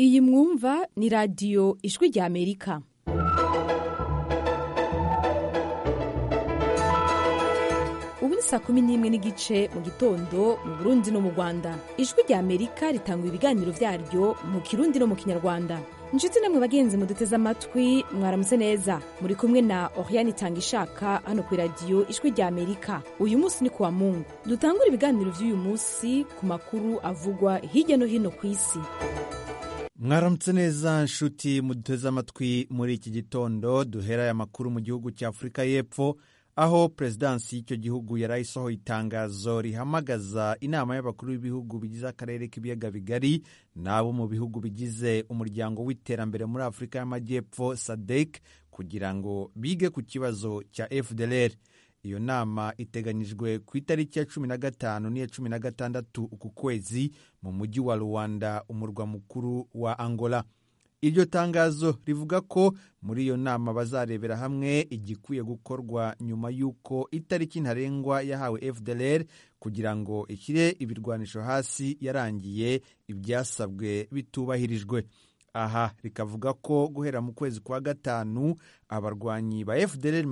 Iyi mwumva ni radiyo Ijwi rya Amerika. Ubu ni saa 11:15 mu gitondo mu Burundi no mu Rwanda. Ijwi rya Amerika ritanga ibiganiro vyaryo mu Kirundi no mu Kinyarwanda. Inshuti namwe bagenzi muduteze amatwi, mwaramutse neza. Muri kumwe na Oriane Itangishaka hano ku radiyo Ijwi rya Amerika. Uyu munsi ni kuwa Mungu. Dutangura ibiganiro vy'uyu munsi ku makuru avugwa hirya no hino ku isi. Mwaramutse neza nshuti muduteze amatwi muri iki gitondo. Duhera ya makuru mu gihugu cya Afrika y'Epfo, aho prezidansi y'icyo gihugu yarayisohoye itangazo rihamagaza inama y'abakuru b'ibihugu bigize akarere k'ibiyaga bigari n'abo mu bihugu bigize umuryango w'iterambere muri Afrika y'Amajyepfo SADC kugira ngo bige ku kibazo cya FDLR. Iyo nama iteganyijwe ku itariki ya 15 n'iya 16 uku kwezi mu mujyi wa Luanda, umurwa mukuru wa Angola. Iryo tangazo rivuga ko muri iyo nama bazarebera hamwe igikwiye gukorwa nyuma y'uko itariki ntarengwa yahawe FDLR kugira ngo ishyire ibirwanisho hasi yarangiye, ibyasabwe bitubahirijwe. Aha rikavuga ko guhera mu kwezi kwa gatanu abarwanyi ba FDLR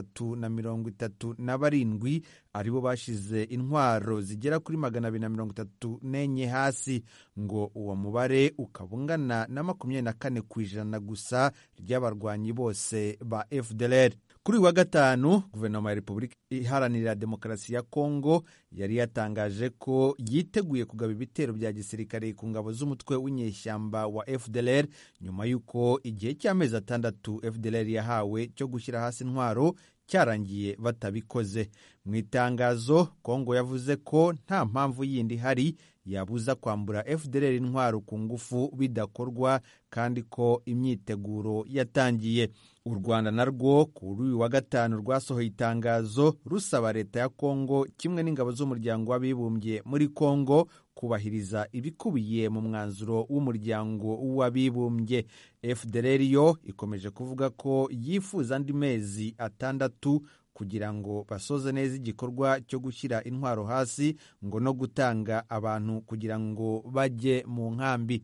337 aribo bashize intwaro zigera kuri 234 hasi, ngo uwo mubare ukabungana na 24% gusa ry'abarwanyi bose ba FDLR. Kuri wa gatanu, guverinoma ya Repubulika Iharanira Demokarasi ya Kongo yari yatangaje ko yiteguye kugaba ibitero bya gisirikare ku ngabo z'umutwe w'inyeshyamba wa FDLR nyuma y'uko igihe cy'amezi 6 FDLR yahawe cyo gushyira hasi intwaro cyarangiye batabikoze. Mu itangazo, Kongo yavuze ko nta mpamvu yindi hari yabuza kwambura FDLR intwaro ku ngufu bidakorwa kandi ko imyiteguro yatangiye. U Rwanda narwo kuri uyu wa gatanu rwasohoye itangazo rusaba leta ya Kongo kimwe n'ingabo z'umuryango w'abibumbye muri Kongo kubahiriza ibikubiye mu mwanzuro w'umuryango w'abibumbye. FDLR yo ikomeje kuvuga ko yifuza andi mezi 6 kugira ngo basoze neza igikorwa cyo gushyira intwaro hasi, ngo no gutanga abantu kugira ngo bajye mu nkambi.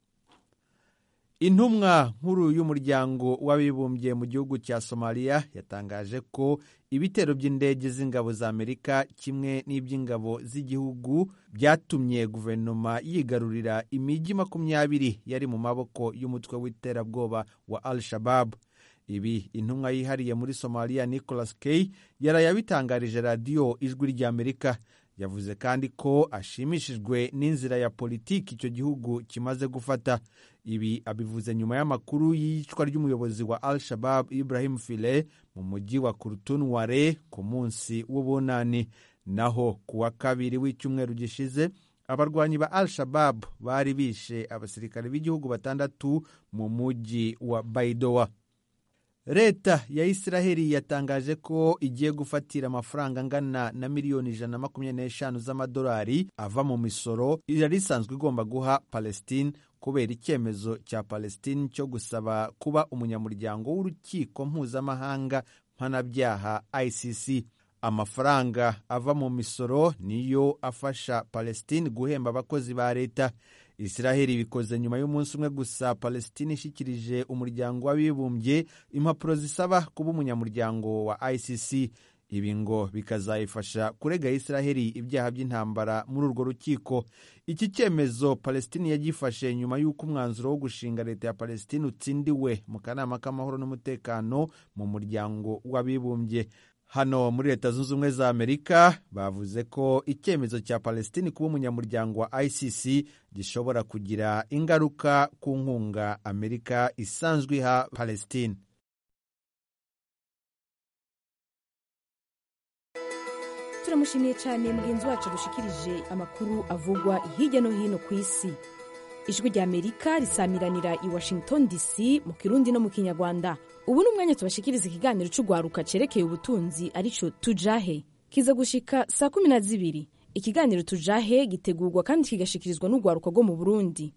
Intumwa nkuru y'umuryango w'abibumbye mu gihugu cya Somalia yatangaje ko ibitero by'indege z'ingabo za Amerika kimwe n'iby'ingabo z'igihugu byatumye guverinoma yigarurira imijyi 20 yari mu maboko y'umutwe w'iterabwoba wa Al-Shabaab. Ibi intumwa yihariye muri Somalia Nicholas K yarayabitangarije radiyo Ijwi rya Amerika. Yavuze kandi ko ashimishijwe n'inzira ya politiki icyo gihugu kimaze gufata. Ibi abivuze nyuma y'amakuru y'icwa ry'umuyobozi wa Al-Shabaab Ibrahim File mu mujyi wa Kurtunware ku munsi w'ubunani. Naho kuwa kabiri w'icyumweru gishize abarwanyi ba Al-Shabaab bari bishe abasirikare b'igihugu 6 mu mujyi wa Baidoa. Leta ya Israheli yatangaje ko igiye gufatira amafaranga angana na miliyoni 125 z'amadolari ava mu misoro yari isanzwe igomba guha Palestine kubera icyemezo cya Palestine cyo gusaba kuba umunyamuryango w'urukiko mpuzamahanga mpanabyaha ICC. Amafaranga ava mu misoro niyo afasha Palestine guhemba abakozi ba leta. Israheli bikoze nyuma y'umunsi umwe gusa Palestine ishikirije umuryango w'abibumbye impapuro zisaba kuba umunyamuryango wa ICC. Ibi ngo bikazayifasha kurega Israheli ibyaha by'intambara muri urwo rukiko. Iki cyemezo Palestine yagifashe nyuma y'uko umwanzuro wo gushinga leta ya Palestine utsindiwe mu kanama k'amahoro n'umutekano mu muryango w'abibumbye. Hano muri Leta Zunze Ubumwe za Amerika bavuze ko icyemezo cya Palestine kuba umunyamuryango wa ICC gishobora kugira ingaruka ku nkunga Amerika isanzwe iha Palestine. Turamushimiye cyane mugenzi wacu dushikirije amakuru avugwa hirya no hino ku isi. Ijwi rya Amerika risamiranira i Washington DC mu Kirundi no mu Kinyarwanda. Ubu ni umwanya tubashikiriza ikiganiro cy'ugwaruka cerekeye ubutunzi arico Tujahe. Kiza gushika saa 12. Ikiganiro Tujahe gitegurwa kandi kigashikirizwa n'ugwaruka rwo mu Burundi.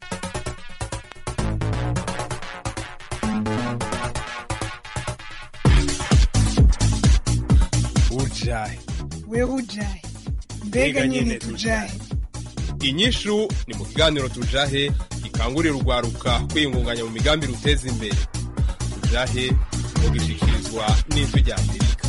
Ujahe. We ujahe. Mbega nyine tujahe. Inyishu ni mu kiganiro Tujahe rukangurira urwaruka kwiyungunganya mu migambi ruteza imbere tujahe mu gishikirizwa n'ijwi rya Amerika.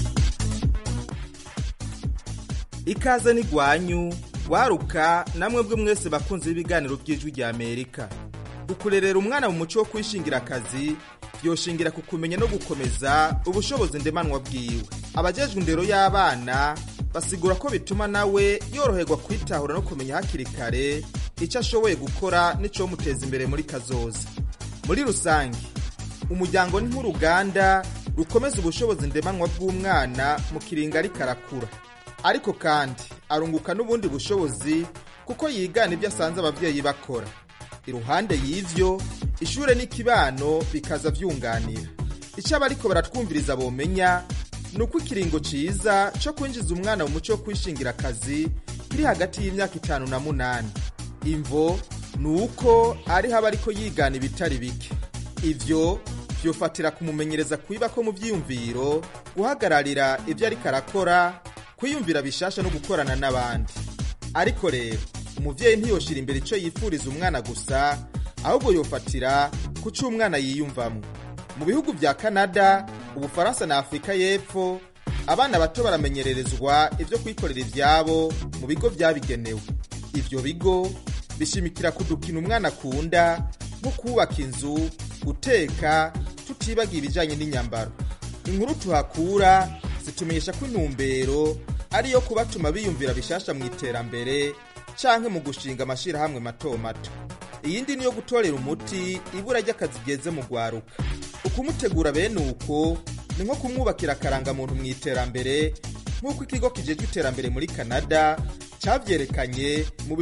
Ikaze ni gwanyu waruka namwe bwe mwese bakunze ibiganiro by'ijwi rya Amerika. Ukurerera umwana mu muco wo kwishingira akazi yoshingira kukumenya no gukomeza ubushobozi ndemanwa bwiwe. Abajejwe indero y'abana basigura ko bituma nawe yoroherwa kwitahura no kumenya hakiri kare icyo ashoboye gukora n'ico muteza imbere muri kazoza. Muri rusange umuryango ni nk'uruganda rukomeza ubushobozi ndemanwa bw'umwana mu kiringa ari karakura, ariko kandi arunguka n'ubundi bushobozi kuko yigana ibyo asanze abavyeyi bakora. Iruhande y'ivyo ishure n'ikibano bikaza vyunganira. Ico abariko baratwumviriza bomenya nuko ikiringo ciza cyo kwinjiza umwana mu muco wo kwishingira akazi kiri hagati y'imyaka 5 na 8. Imvo nuko ari haba ariko yigana ibitari bike. Ivyo byofatira kumumenyereza kwiba ko mu vyiyumviro, guhagararira ivyo ari karakora, kwiyumvira bishasha no gukorana n'abandi. Ariko rero umuvyeyi ntiyoshira imbere ico yifuriza umwana gusa, ahubwo yofatira kuco umwana yiyumvamo. Mu bihugu vya Canada, Ubufaransa na Afrika y'Epfo, abana bato baramenyererezwa ivyo kwikorera ivyabo mu bigo vyabigenewe. Ivyo bigo bishimikira kudukina umwana akunda nko kubaka inzu, guteka, tutibagiye ibijanye n'inyambaro. Inkuru tuhakura zitumenyesha ko intumbero ariyo kubatuma biyumvira bishasha mu iterambere canke mu gushinga amashirahamwe mato mato. Iyindi niyo gutorera umuti ibura ry'akazi geze mu gwaruka. Ukumutegura bene uko ni nko kumwubakira karanga muntu mu iterambere, nk'uko ikigo kijejwe iterambere muri Canada cavyerekanye mu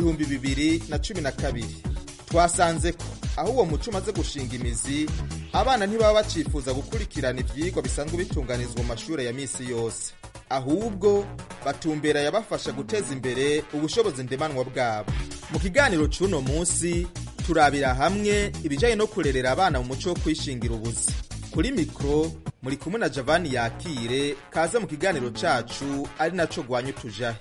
2012. Twasanze ko aho uwo muco umaze gushinga imizi, abana ntibaba bacifuza gukurikirana ivyigwa bisanzwe bitunganizwa mu mashure ya misi yose, ahubwo batumbera yabafasha guteza imbere ubushobozi ndemanwa bwabo. Mu kiganiro c'uno munsi turabira hamwe ibijanye no kurerera abana mu muco wo kwishingira ubuzi. Kuri mikro muri kumwe na Javani Yakire, kaza mu kiganiro cacu ari naco gwanyu tujahe.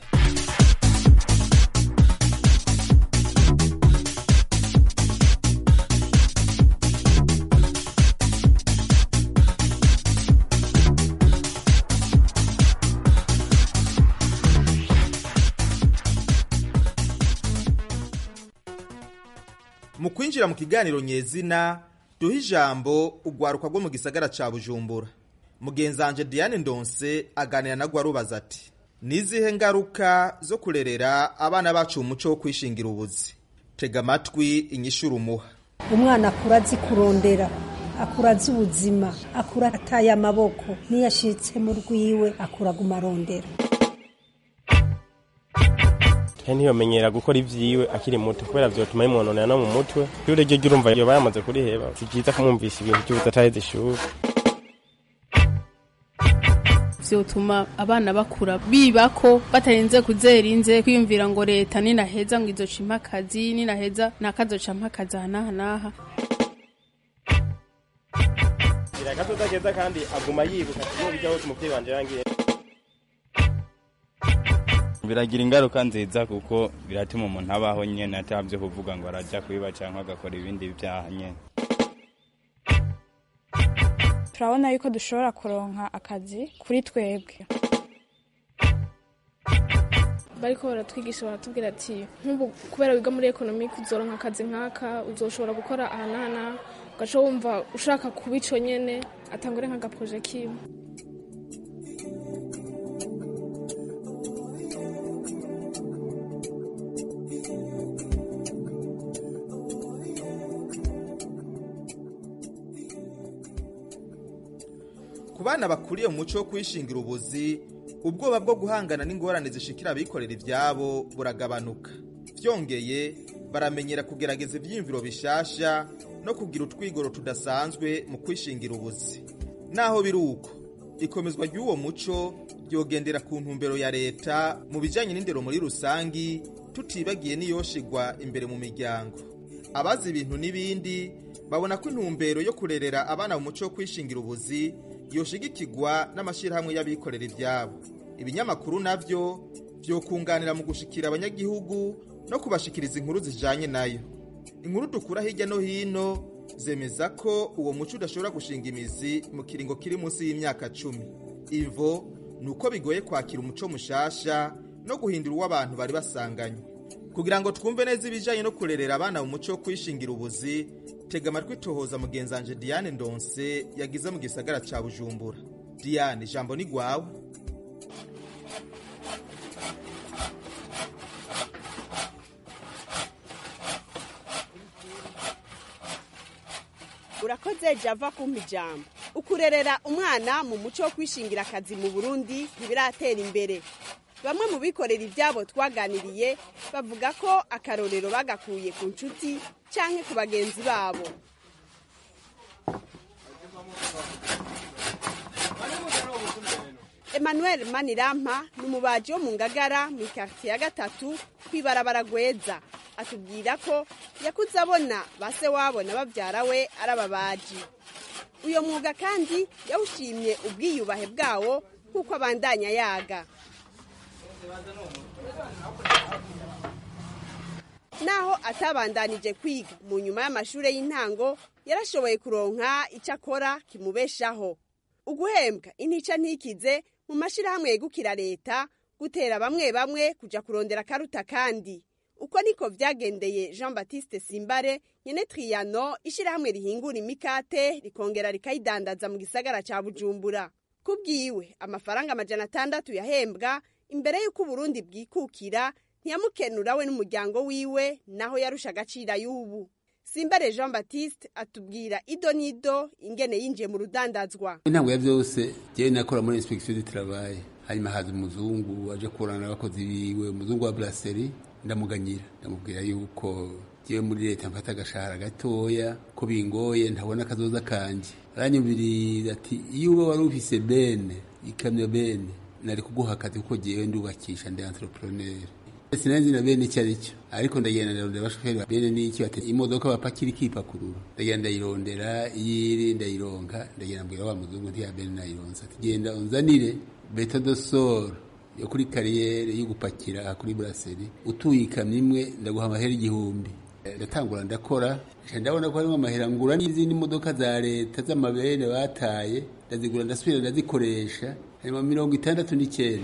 Mu kwinjira mu kiganiro nyezina duha ijambo ugwaruka rwo mu gisagara ca Bujumbura. Mugenzanje Diane Ndonse aganira na gwarubaza ati: nizihe ngaruka zo kurerera abana bacu mu muco wo kwishingira ubuzi? Tega amatwi inyishura umuha. Umwana akura azi kurondera, akura azi ubuzima, akura ataye amaboko, niyashitse mu rwiwe akura gumarondera. Ntiyomenyera gukora ivyiwe akiri muto kubera vyotuma imononera no mu mutwe. Yure ryo urumva yo bayamaze kuriheba, sikiza kumwumvisha ibintu by'ubutataye zishuka. Vyotuma abana bakura bibako batarenze kuzerinze kwiyumvira ngo leta ni naheza ngo izoca impakazi, ni naheza nakazoca impakazi hanaha. Irakato tageza kandi aguma yibuka cyo bijya hose umuvyeyi wanje yangiye. Biragira ingaruka nziza kuko biratuma umuntu abaho nyene atavye kuvuga ngo araja kwiba canke agakora ibindi byaha nyene. Turabona yuko dushobora kuronka akazi kuri twebwe. Bariko baratwigisha baratubwira ati nk'ubu kubera wiga muri economic uzoronka akazi nkaka, uzoshobora gukora ahanana, ugaca wumva ushaka kubico nyene atangore nka gaprojet kiwe. Kubana bakuriye mu muco wo kwishingira ubuzi, ubwoba bwo guhangana n'ingorane zishikira abikorera ivyabo buragabanuka. Vyongeye baramenyera kugerageza ivyimviro bishasha no kugira utwigoro tudasanzwe mu kwishingira ubuzi. Naho biruko ikomezwa ry'uwo muco ryogendera ku ntumbero ya leta mu bijanye n'indero muri rusangi, tutibagiye niyoshigwa imbere mu miryango. Abazi ibintu n'ibindi babona ko intumbero yo kurerera abana mu muco wo kwishingira ubuzi yoshigikirwa n'amashirahamwe y'abikorera ivyabo. Ibinyamakuru navyo vyokunganira mu gushikira abanyagihugu no kubashikiriza inkuru zijanye nayo. inkuru dukura hirya no hino zemeza ko uwo muco udashobora gushinga imizi mu kiringo kiri munsi y'imyaka 10. Ivo nuko bigoye kwakira umuco mushasha no guhindura uw'abantu bari basanganywe. Kugira ngo twumve neza ibijanye no kurerera abana mu muco wo kwishingira ubuzi, tega amatwi tohoza mugenzanje Diane Ndonse yagize mu gisagara ca Bujumbura. Diane, ijambo ni gwawe. Urakoze Java kumpa ijambo. Ukurerera umwana mu muco wo kwishingira akazi mu Burundi ntibiratera imbere. Bamwe mu bikorera ibyabo twaganiriye bavuga ko akarorero bagakuye ku nshuti canke ku bagenzi babo. Emmanuel Manirampa n'umubaji wo mu Ngagara mu quartier ya 3 kwibarabara Gweza atubwira ko yakuze abona base wabo n'abavyara we arababaji. Uyo mwuga kandi yawushimye ubwiyubahe bwawo kuko abandanya yaga. Naho atabandanije kwiga mu nyuma y'amashure y'intango yarashoboye kuronka icakora kimubeshaho. Uguhembwa intica ntikize mu mashirahamwe yegukira leta gutera bamwe kuja kurondera karuta kandi. Uko niko vyagendeye Jean Baptiste Simbare nyene Triano ishirahamwe rihingura imikate rikongera rikayidandaza mu gisagara ca Bujumbura. Kubwiwe amafaranga 600 yahembwa imbere y'uko Burundi bwikukira ntiyamukenura we n'umuryango wiwe naho yarusha agacira y'ubu. Simbare Jean Baptiste atubwira ido nido ingene yinjiye mu rudandazwa. Intango ya byose je nakora muri inspection du travail. Hanyuma haza umuzungu waje kurana n'abakozi biwe, umuzungu wa brasserie ndamuganyira ndamubwira yuko giye muri leta mfata agashahara gatoya ko bingoye ntabona kazoza kanje. Aranyumvira ati iyo uba wari ufise bene ikamyo bene nari kuguha akazi kuko giye ndubakisha ndi entrepreneur. Sinanzi na bene cyaricyo ariko ndagenda ndarondera abashoferi bene n'iki bate imodoka bapakira ikipakurura ndagenda ndayirondera yiri ndayironka ndagenda mbwira wa muzungu nti ya bene nayironsa ati genda unzanire beto do sor yo kuri carrière yo gupakira kuri brasserie utuyikamye imwe ndaguha amahera 1000 ndatangura ndakora ndabona ko harimo amahera ngura n'izindi modoka za leta z'amabene bataye ndazigura ndasubira ndazikoresha harimo 69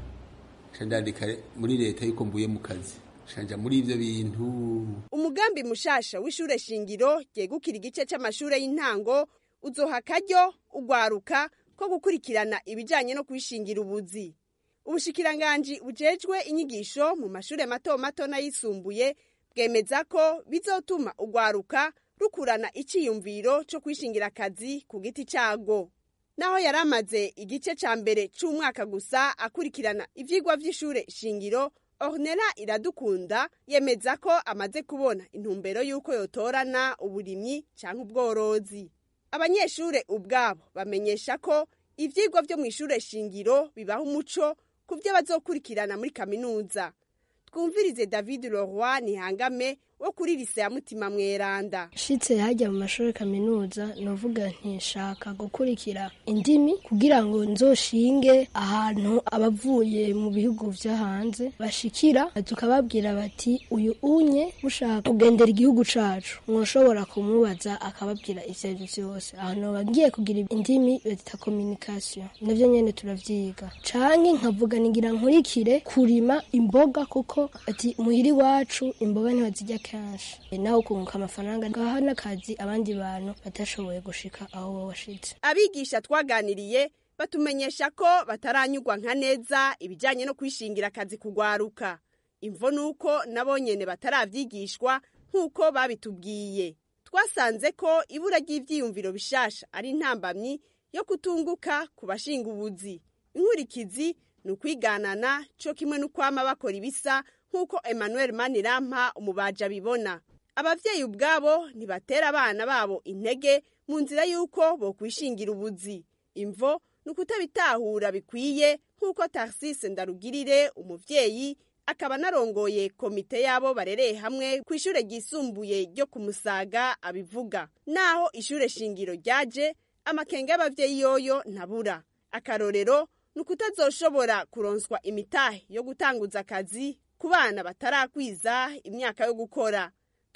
ndandika muri leta yuko mbuye mu kazi shanja muri ivyo bintu. Umugambi mushasha w'ishure shingiro ryegukira igice c'amashure y'intango uzoha akaryo ugwaruka ko gukurikirana ibijanye no kwishingira ubuzi. Ubushikiranganji bujejwe inyigisho mu mashure mato mato n'ayisumbuye bwemeza ko bizotuma ugwaruka rukurana iciyumviro co kwishingira akazi ku giti cago. Naho yaramaze igice ca mbere c'umwaka gusa akurikirana ivyigwa vy'ishure shingiro, Ornella Iradukunda yemeza ko amaze kubona intumbero yuko yotorana uburimyi canke ubworozi. Abanyeshure ubwabo bamenyesha ko ivyigwa vyo mw'ishure shingiro bibaha umuco kuvyo bazokurikirana muri kaminuza. Twumvirize David Leroy Nihangame wo kuri lise ya Mutima Mweranda. Shitse hajya mu mashuri kaminuza novuga ntishaka gukurikira indimi kugira ngo nzoshinge ahantu abavuye mu bihugu vya hanze bashikira tukababwira bati uyu unye mushaka kugendera igihugu cacu mwoshobora kumubaza akababwira ivyo byose ahantu bagiye kugira indimi bita communication navyo nyene turavyiga canke nkavuga nigira nkurikire kurima imboga kuko ati muhiri wacu imboga ntibazijya kenshi naho kunguka amafaranga ngahana kazi abandi bantu batashoboye gushika aho washitse. Abigisha twaganiriye batumenyesha ko bataranyugwa nka neza ibijanye no kwishingira akazi kugwaruka. Imvo nuko nabo nyene bataravyigishwa nkuko babitubwiye. Twasanze ko ibura ry'ivyiyumviro bishasha ari intambamyi yo kutunguka ku bashinga ubuzi. Inkurikizi nukwiganana cyo kimwe n'ukwama bakora ibisa nkuko Emmanuel Manirampa umubaja bibona. Abavyeyi ubwabo ntibatera abana babo intege mu nzira yuko bo kwishingira ubuzi. Imvo nukutabitahura bikwiye nkuko Tarsise Ndarugirire umuvyeyi akaba narongoye komite yabo barereye hamwe ku ishure ryisumbuye ryo kumusaga abivuga. Naho ishure shingiro ryaje amakenga y'abavyeyi yoyo ntabura. Akarorero nukutazoshobora kuronswa imitahe yo gutanguza akazi ku bana batarakwiza imyaka yo gukora.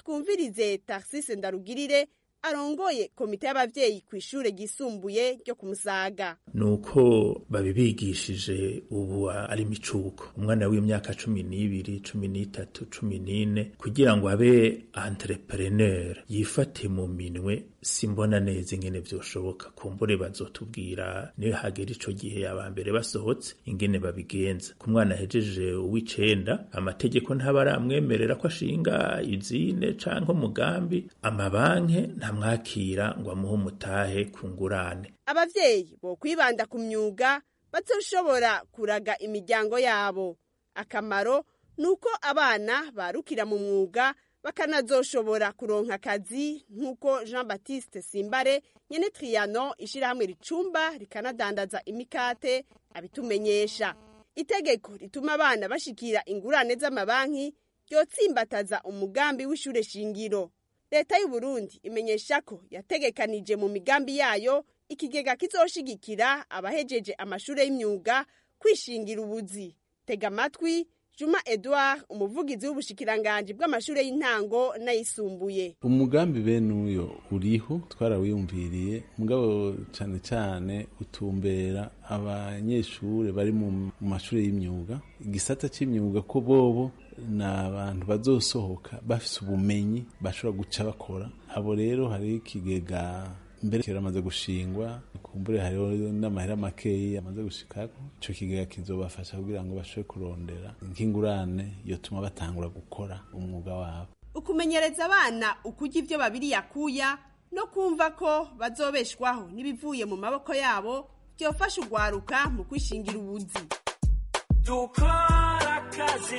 twumvirize Tarsise Ndarugirire arongoye komite y'abavyeyi ku ishure ryisumbuye ryo ku Musaga. Nuko babibigishije ubu ari micuko umwana w'imyaka 12, 13, 14 kugira ngo abe entrepreneur yifate mu minwe. Simbona neza ingene vyoshoboka, kumbure bazotubwira niwe hagera ico gihe yabambere basohotse ingene babigenza. Ku mwana hejeje uw'icenda amategeko ntabaramwemerera ko ashinga izine canke umugambi, amabanke ntamwakira ngo amuhe umutahe ku ngurane. Abavyeyi bo kwibanda ku myuga bazoshobora kuraga imiryango yabo. Akamaro nuko abana barukira mu mwuga bakanazoshobora kuronka akazi, nk'uko Jean Baptiste Simbare nyene Triano ishirahamwe ricumba rikanadandaza imikate abitumenyesha. Itegeko rituma abana bashikira ingurane z'amabanki ryotsimbataza umugambi w'ishure shingiro. Leta y'u Burundi imenyesha ko yategekanije mu migambi yayo ikigega kizoshigikira abahejeje amashure y'imyuga kwishingira ubuzi. Tega amatwi Juma Edouard, umuvugizi w'ubushikiranganje bw'amashure y'intango n'ayisumbuye. Umugambi bene uyo uriho twarawiyumviriye, mugabo cyane cyane utumbera abanyeshure bari mu mashure y'imyuga. Igisata c'imyuga ko bobo n'abantu bazosohoka bafise ubumenyi bashobora guca bakora. Abo rero hari ikigega mbere kiramaze gushingwa, kumbure hariho n'amahera makeyi amaze gushikako. Ico kigega kizobafasha kugira ngo bashobore kurondera nk'ingurane yotuma batangura gukora umwuga wabo. Ukumenyereza abana ukurya ivyo babiri yakuya no kumva ko bazobeshwaho n'ibivuye mu maboko yabo byofasha ugwaruka mu kwishingira ubuzi. Dukora akazi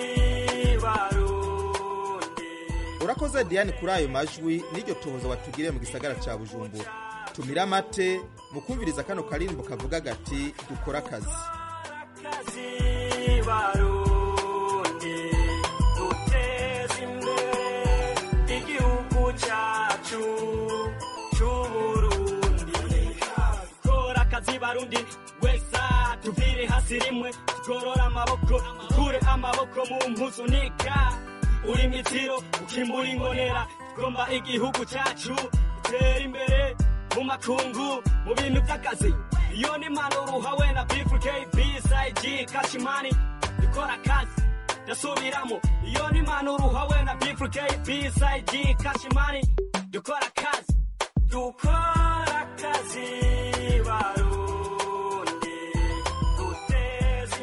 Barundi. Urakoze Diane kuri ayo majwi n'iryo tohoza watugiriye mu gisagara ca Bujumbura. Tumira amate mu kumviriza kano karimbo kavuga gati dukora akazi. Barundi duteze imbere igihugu cyacu c'Uburundi. Dukora akazi Barundi wesa tuvire hasi rimwe tugorora amaboko dukure amaboko mu mpuzu nika uri mitiro ukimbura ingonera tugomba igihugu cyacu gutera imbere mu makungu mu bintu by'akazi. Iyo ni mpanuro uhawe na B4KB Kashimani dukora akazi ndasubiramo. Iyo ni mpanuro uhawe na B4KB Kashimani dukora akazi. Dukora akazi Barundi duteze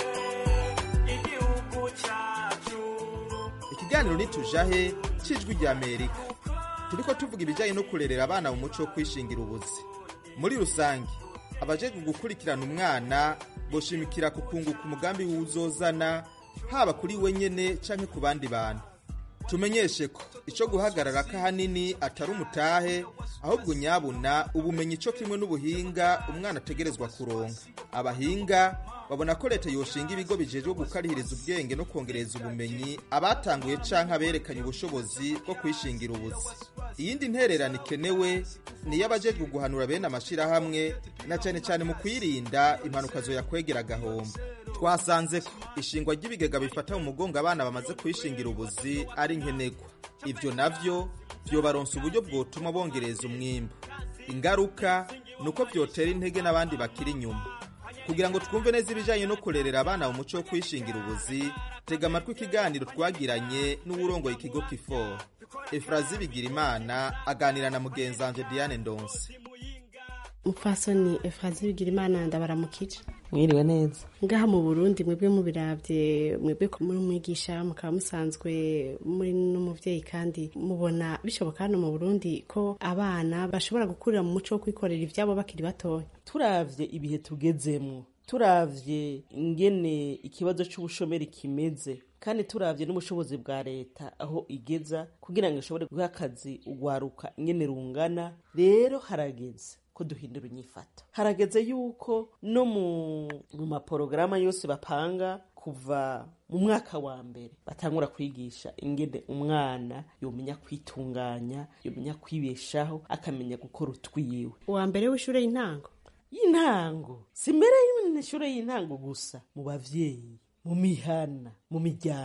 imbere igihugu cyacu. Ikiganiro nitujahe cijwi rya Amerika. Turiko tuvuga ibijanye no kurerera abana mu muco wo kwishingira ubuzi. Muri rusange abajejwe gukurikirana umwana boshimikira kukunguka umugambi w'uzozana haba kuri we nyene canke ku bandi bantu. Tumenyeshe ko ico guhagarara kahanini atari umutahe, ahubwo nyabuna ubumenyi ico kimwe n'ubuhinga umwana ategerezwa kuronka. Abahinga babona ko leta yoshinga ibigo bijejwe gukarihiriza ubwenge no kongereza ubumenyi abatanguye canke aberekanye ubushobozi bwo kwishingira ubuzi. Iyindi ntererano ikenewe ni y'abajejwe guhanura bene amashirahamwe na cyane cyane mu kwirinda impanuka zo yakwegera gahombo. Twasanze ko ishingwa ry'ibigega bifata mu mugongo abana bamaze kwishingira ubuzi ari nkenegwa. Ivyo navyo vyobaronsa uburyo bwotuma bongereza umwimbu. Ingaruka nuko vyotera intege n'abandi bakiri inyuma. Kugira ngo twumve neza ibijanye no kurerera abana mu muco wo kwishingira ubuzi, tega amatwi ikiganiro twagiranye n'uburongoye ikigo Kifor. Efrazi Bigirimana aganira na mugenzanje Diane Ndonse. Mupfasoni Efrazi Bigirimana ndabaramukije. Mwiriwe neza. Ngaha mu Burundi mwebwe mubiravye, mwebwe ko muri umwigisha mukaba musanzwe muri n'umuvyeyi, kandi mubona bishoboka hano mu Burundi ko abana bashobora gukurira mu muco wo kwikorera ivyabo bakiri batoya? Turavye ibihe tugezemwo, turavye ingene ikibazo c'ubushomeri kimeze, kandi turavye n'ubushobozi bwa leta aho igeza kugira ngo ishobore guha akazi ugwaruka ingene rungana, rero harageze ko duhindura inyifato. Harageze yuko no mu maporogaramu yose bapanga kuva mu mwaka wa mbere batangura kwigisha ingene umwana yomenya kwitunganya, yomenya kwibeshaho, akamenya gukora utwiwe. Uwa mbere w'ishure y'intango? Y'intango si mbere y'ishure y'intango gusa, mu bavyeyi, mu mihana, mu miryango.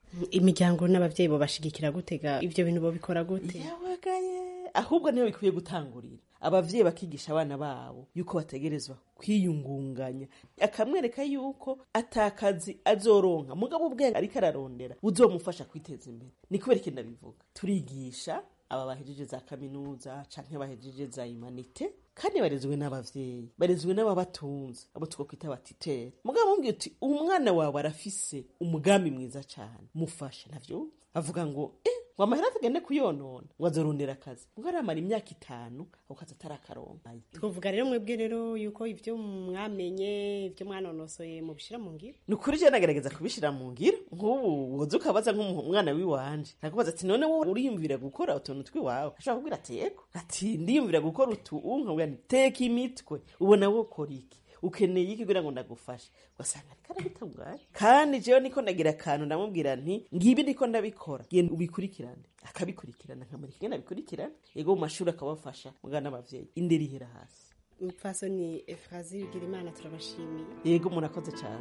imiryango n'abavyeyi bo bashigikira gutega ivyo bintu bo bikora gute? Yawagaye, ahubwo niho bikwiye gutangurira. Abavyeyi bakigisha abana babo yuko bategerezwa kwiyungunganya, akamwereka yuko atakazi azoronka mugabo ubwenge ariko ararondera buzomufasha kwiteza imbere. Ni kubera iki ndabivuga? Turigisha aba bahejeje za kaminuza canke bahejeje za humanite, kandi barezwe n'abavyeyi, barezwe n'ababatunze, abo twokwita batitere. Mugabo mbwiye uti umwana wawe arafise umugambi mwiza cyane, mufashe. Navyo avuga ngo ngo amahera tugende kuyonona ngo azorondera akazi, ngo aramara imyaka 5 ako kazi atarakaronka. Twovuga rero mwebwe rero yuko ivyo mwamenye, ivyo mwanonosoye mu bishira mu ngiro. Nukuri je nagerageza kubishira mu ngiro. Nk'ubu woza ukabaza nk'umwana wiwanje, nakubaza ati none wowe uriyumvira gukora utuntu twiwawe? Ashobora kubwira ati yego, ati ndiyumvira gukora nkabwira nti teka imitwe, ubona wo kora iki, ukeneye iki kugira ngo ndagufashe. Wasanga ariko arabitunganya. Kandi jewe niko ndagira akantu ndamubwira nti ngibi ndiko ndabikora, genda ubikurikirane. Akabikurikirana nkamurika ngena bikurikirana, yego mu mashuri akabafasha mugana n'abavyeyi. Inderi hera hasi. Mupfasoni Efrazi bigira Imana turabashimiye. Yego murakoze cyane.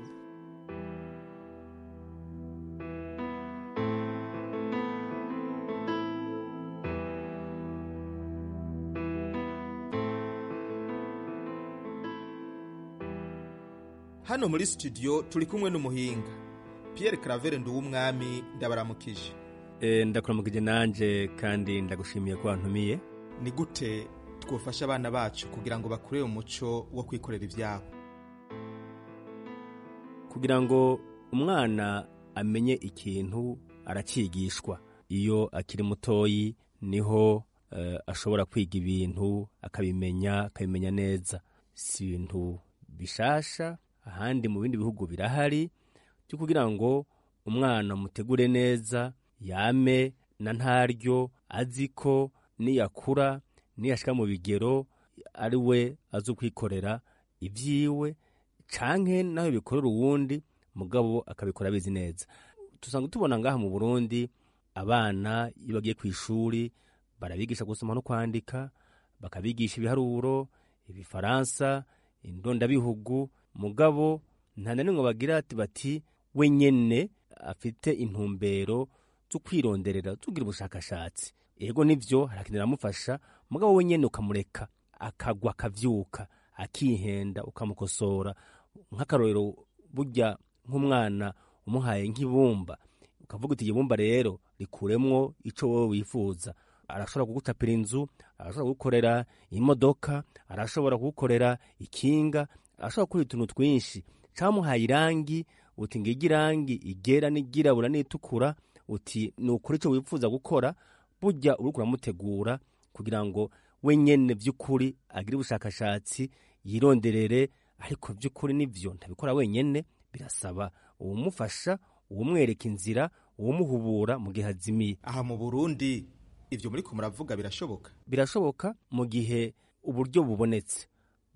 Hano muri studio turi kumwe n'umuhinga Pierre Claver Nduwumwami, ndabaramukije. Ndakuramukije nanje kandi ndagushimiye ko wantumiye. Ni gute twofasha abana bacu kugira ngo bakure umuco wo kwikorera ivyabo? Kugira ngo umwana amenye ikintu aracigishwa. Iyo akiri mutoyi niho ashobora kwiga ibintu akabimenya neza. Si ibintu bishasha, ahandi mu bindi bihugu birahari, cyo kugira ngo umwana mutegure neza, yame na ntaryo, aziko niyakura niyashika mu bigero ari we azukwikorera ivyiwe, canke naho bikorera uwundi mugabo akabikora bizi neza. Tusanga tubona ngaha mu Burundi abana iyo bagiye kw'ishuri barabigisha gusoma no kwandika, bakabigisha ibiharuro, ibifaransa, indondabihugu, mugabo nta nanimwe bagira bati wenyene afite intumbero zo kwironderera, tugira ubushakashatsi. Ego nivyo harakinira amufasha, mugabo wenyene ukamureka akagwa akavyuka, akihenda, ukamukosora. Nk'akarorero burya nk'umwana umuhaye nk'ibumba, ukavuga uti ibumba rero rikuremwo ico wowe wifuza. Arashobora kugutapira inzu, arashobora gukorera imodoka, arashobora gukorera ikinga, arashobora gukora utuntu twinshi. Camuhaye irangi, uti ngiye irangi igera n'igirabura n'itukura, uti nukuri ico wifuza gukora. Burya uriko uramutegura kugira ngo wenyene vy'ukuri agire ubushakashatsi, yironderere. Ariko vy'ukuri nivyo ntabikora wenyene, birasaba uwumufasha, uwumwereka inzira, uwumuhubura mu gihe azimiye. Aha mu Burundi ivyo muri ko muravuga birashoboka? Birashoboka mu gihe uburyo bubonetse,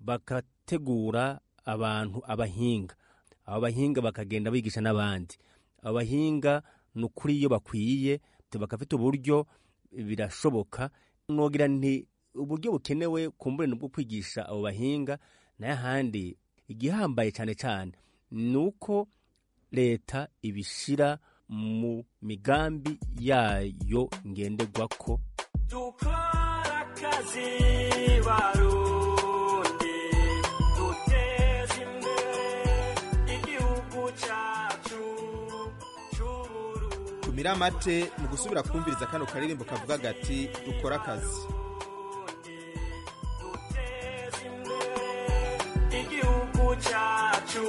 bakategura abantu abahinga. Abo bahinga bakagenda bigisha n'abandi. Abo bahinga nukuri iyo bakwiye bakafite uburyo, birashoboka. Nogira nti uburyo bukenewe kumbure nubwo kwigisha abo bahinga, naye handi igihambaye cyane cyane nuko leta ibishira mu migambi yayo ngenderwako. Dukora akazi Barundi, duteze imbere igihugu cyacu c'Uburundi. Tumira amate mu gusubira kumviriza kano karirimbo kavuga gati dukora akazi. Duteze imbere igihugu cyacu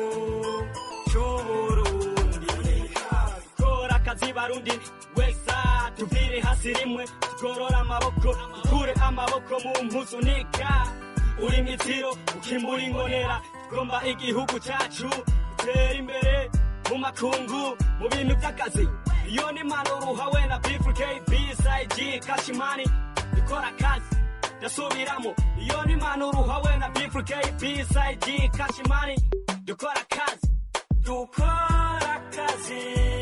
c'Uburundi. Dukora akazi Barundi, wesa tuvire hasi rimwe, tugorora amaboko, dukure amaboko mu mpuzu nika. Uri mitiro ukimbura ingonera, tugomba igihugu cyacu gutera imbere mu makungu, mu bintu by'akazi. Iyo ni impanuro uhawe na B4KB SIG Kashimani. Dukora akazi ndasubiramo, iyo ni impanuro uhawe na B4KB SIG Kashimani. Dukora akazi, dukora akazi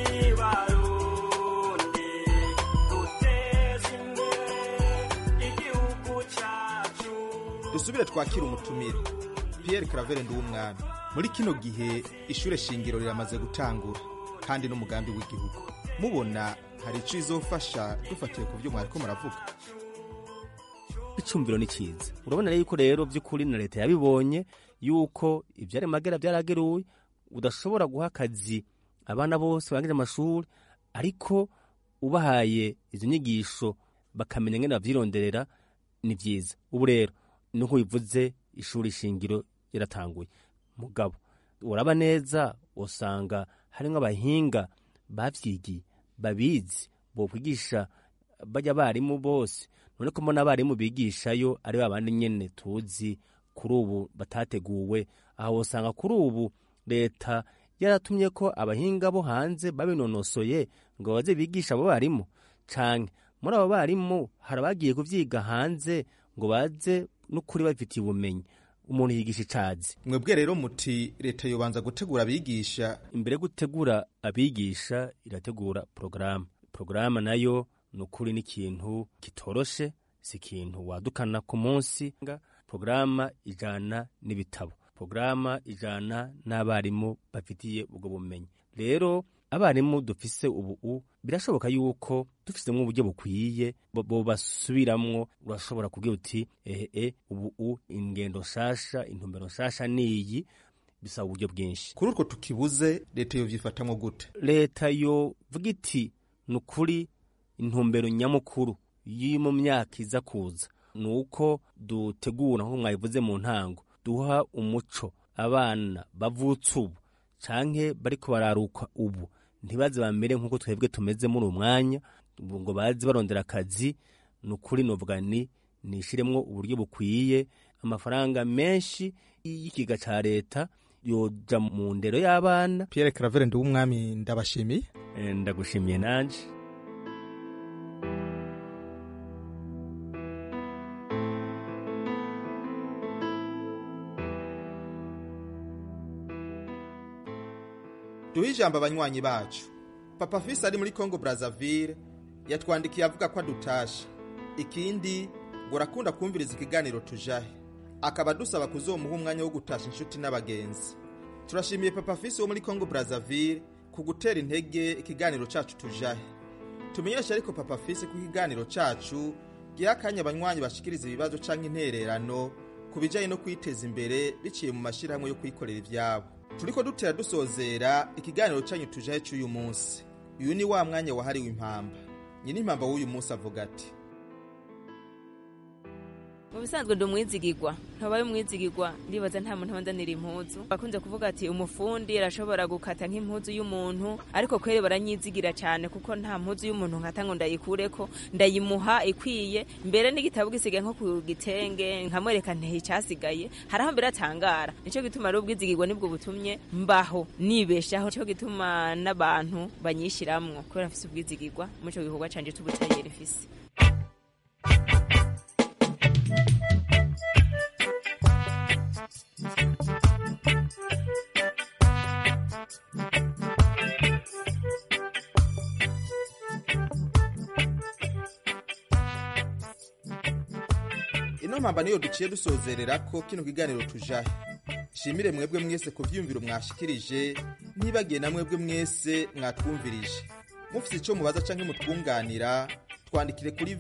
Barundi, duteze imbere igihugu cyacu. Dusubire twakira umutumire Pierre Claver Nduwumwami. Muri kino gihe ishure shingiro riramaze gutangura kandi n'umugambi w'igihugu. mubona hari ico izofasha dufatiye ku byo mwariko muravuga. Icumbiro ni cyiza. Urabona yuko rero by'ukuri na leta yabibonye yuko ivyari magera byarageruye, udashobora guha akazi abana bose barangije amashuri, ariko ubahaye izo nyigisho bakamenya ngene bavyironderera ni vyiza. Ubu rero nuko bivuze ishuri shingiro yaratanguye. Mugabo uraba neza usanga harimwo abahinga bavyigiye babizi bo kwigisha bajya barimu bose. None ko mbona abarimu bigishayo ari babandi nyene tuzi kuri ubu batateguwe, aho usanga kuri ubu leta yaratumye ko abahinga bo hanze babinonosoye ngo baze bigisha abo barimu, canke muri abo barimu harabagiye kuvyiga hanze ngo baze n'ukuri bafitiye ubumenyi umuntu yigisha icazi. Mwebwe rero muti leta yobanza gutegura abigisha. Imbere gutegura abigisha irategura porogaramu nayo nukuri n'ikintu kitoroshe, si ikintu wadukana ku munsi. Porogaramu ijana n'ibitabo, porogaramu ijana n'abarimu bafitiye ubwo bumenyi. Rero abarimu dufise ubu birashoboka yuko dufisemo uburyo bukwiye bo basubiramwo. Urashobora kugira uti ubu ingendo nshasha, intumbero nshasha niyi, bisaba uburyo bwinshi. Kuri utwo tukibuze leta yovyifatamwo gute? Leta yo vuga iti nukuri intumbero nyamukuru yi mu myaka iza kuza nuko dutegura nko mwabivuze mu ntango, duha umuco abana bavutse ubu canke bariko bararuka ubu, ntibaze bamere nk'uko twebwe tumeze muri umwanya ngo bazi barondera akazi. Nukuri novuga ni nishiremwo uburyo bukwiye, amafaranga menshi y'ikiga ca leta yoja mu ndero y'abana. Pierre Claver Nduwumwami, ndabashimiye. Ndagushimiye nanje. Duhe ijambo abanywanyi bacu. Papa Fils ari muri Congo Brazzaville yatwandikiye avuga ko adutasha. Ikindi ngo arakunda kumviriza ikiganiro tujahe, akaba dusaba kuzomuha umwanya wo gutasha inshuti n'abagenzi. Turashimiye Papa Fils wo muri Congo Brazzaville ku gutera intege ikiganiro cacu tujahe. Tumenyesha ariko Papa Fils ku ikiganiro cacu giha akanya abanywanyi bashikiriza ibibazo canke intererano ku bijanye no kwiteza imbere biciye mu mashirahamwe yo kwikorera ivyabo. Turiko dutera dusozera ikiganiro cyanyu tujahe cy'uyu munsi. Uyu ni wa mwanya wahariwe impamba. Nyine impamba w'uyu munsi avuga ati: mu bisanzwe ndi umwizigirwa, ntabaye umwizigirwa ndibaza nta muntu abandanira impuzu. Bakunze kuvuga ati umufundi arashobora gukata nk'impuzu y'umuntu, ariko kwere baranyizigira cyane kuko nta mpuzu y'umuntu nkata ngo ndayikureko, ndayimuha ikwiye. Mbere n'igitabo gisigaye nko ku gitenge nkamwereka ntehe icyasigaye, haraho mbere atangara. Nico gituma rero ubwizigirwa nibwo butumye mbaho nibeshaho, nico gituma n'abantu banyishiramwo kubera mfise ubwizigirwa muco gikorwa canje tubutayere mfise. Ino mpamba niyo duciye dusozerera ko kino kiganiro tujahe. Shimire mwebwe mwese ku vyumviro mwashikirije, ntibagiye na mwebwe mwese mwatwumvirije. Mufise ico mubaza canke mutwunganira, twandikire kuri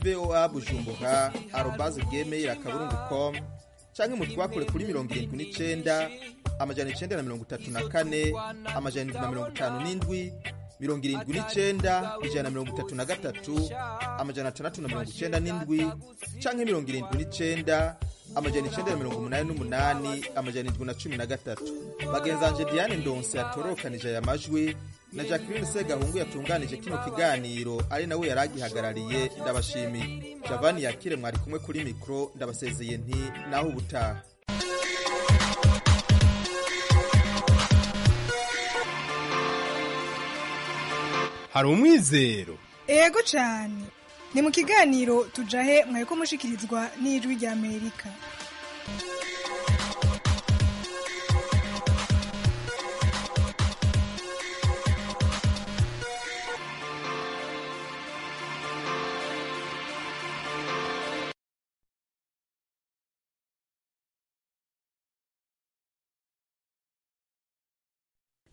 voa@gmail.com canke mutwakure kuri 79 amajana 934 amajana 757 79 ijana 33 amajana 697 canke 79 amajana 988 amajana 713. Bagenzanje Diane Ndonse yatorokanije aya majwi na Jacqueline Segahungu yatunganije kino kiganiro ari nawe yaragihagarariye. Ndabashimiye. Javani Yakire mwari kumwe kuri mikro, ndabasezeye nti naho ubutaha. Hari umwizero. Ego cyane. Ni mu kiganiro tujahe mweko mushikirizwa n'ijwi rya Amerika.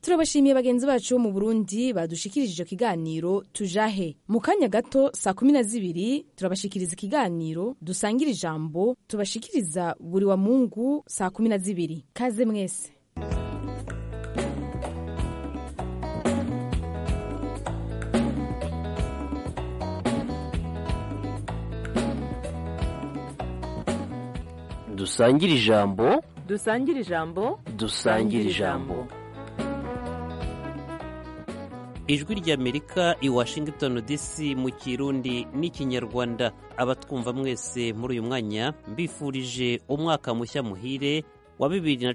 turabashimiye bagenzi bacu bo mu Burundi badushikirije ico kiganiro tujahe. Mu kanya gato saa 12 turabashikiriza ikiganiro dusangira ijambo tubashikiriza buri wa Mungu saa 12. Kaze mwese. Dusangire ijambo, dusangire ijambo, dusangire ijambo. Ijwi ry'Amerika i Washington DC mu Kirundi n'Ikinyarwanda. Abatwumva mwese muri uyu mwanya mbifurije umwaka mushya muhire wa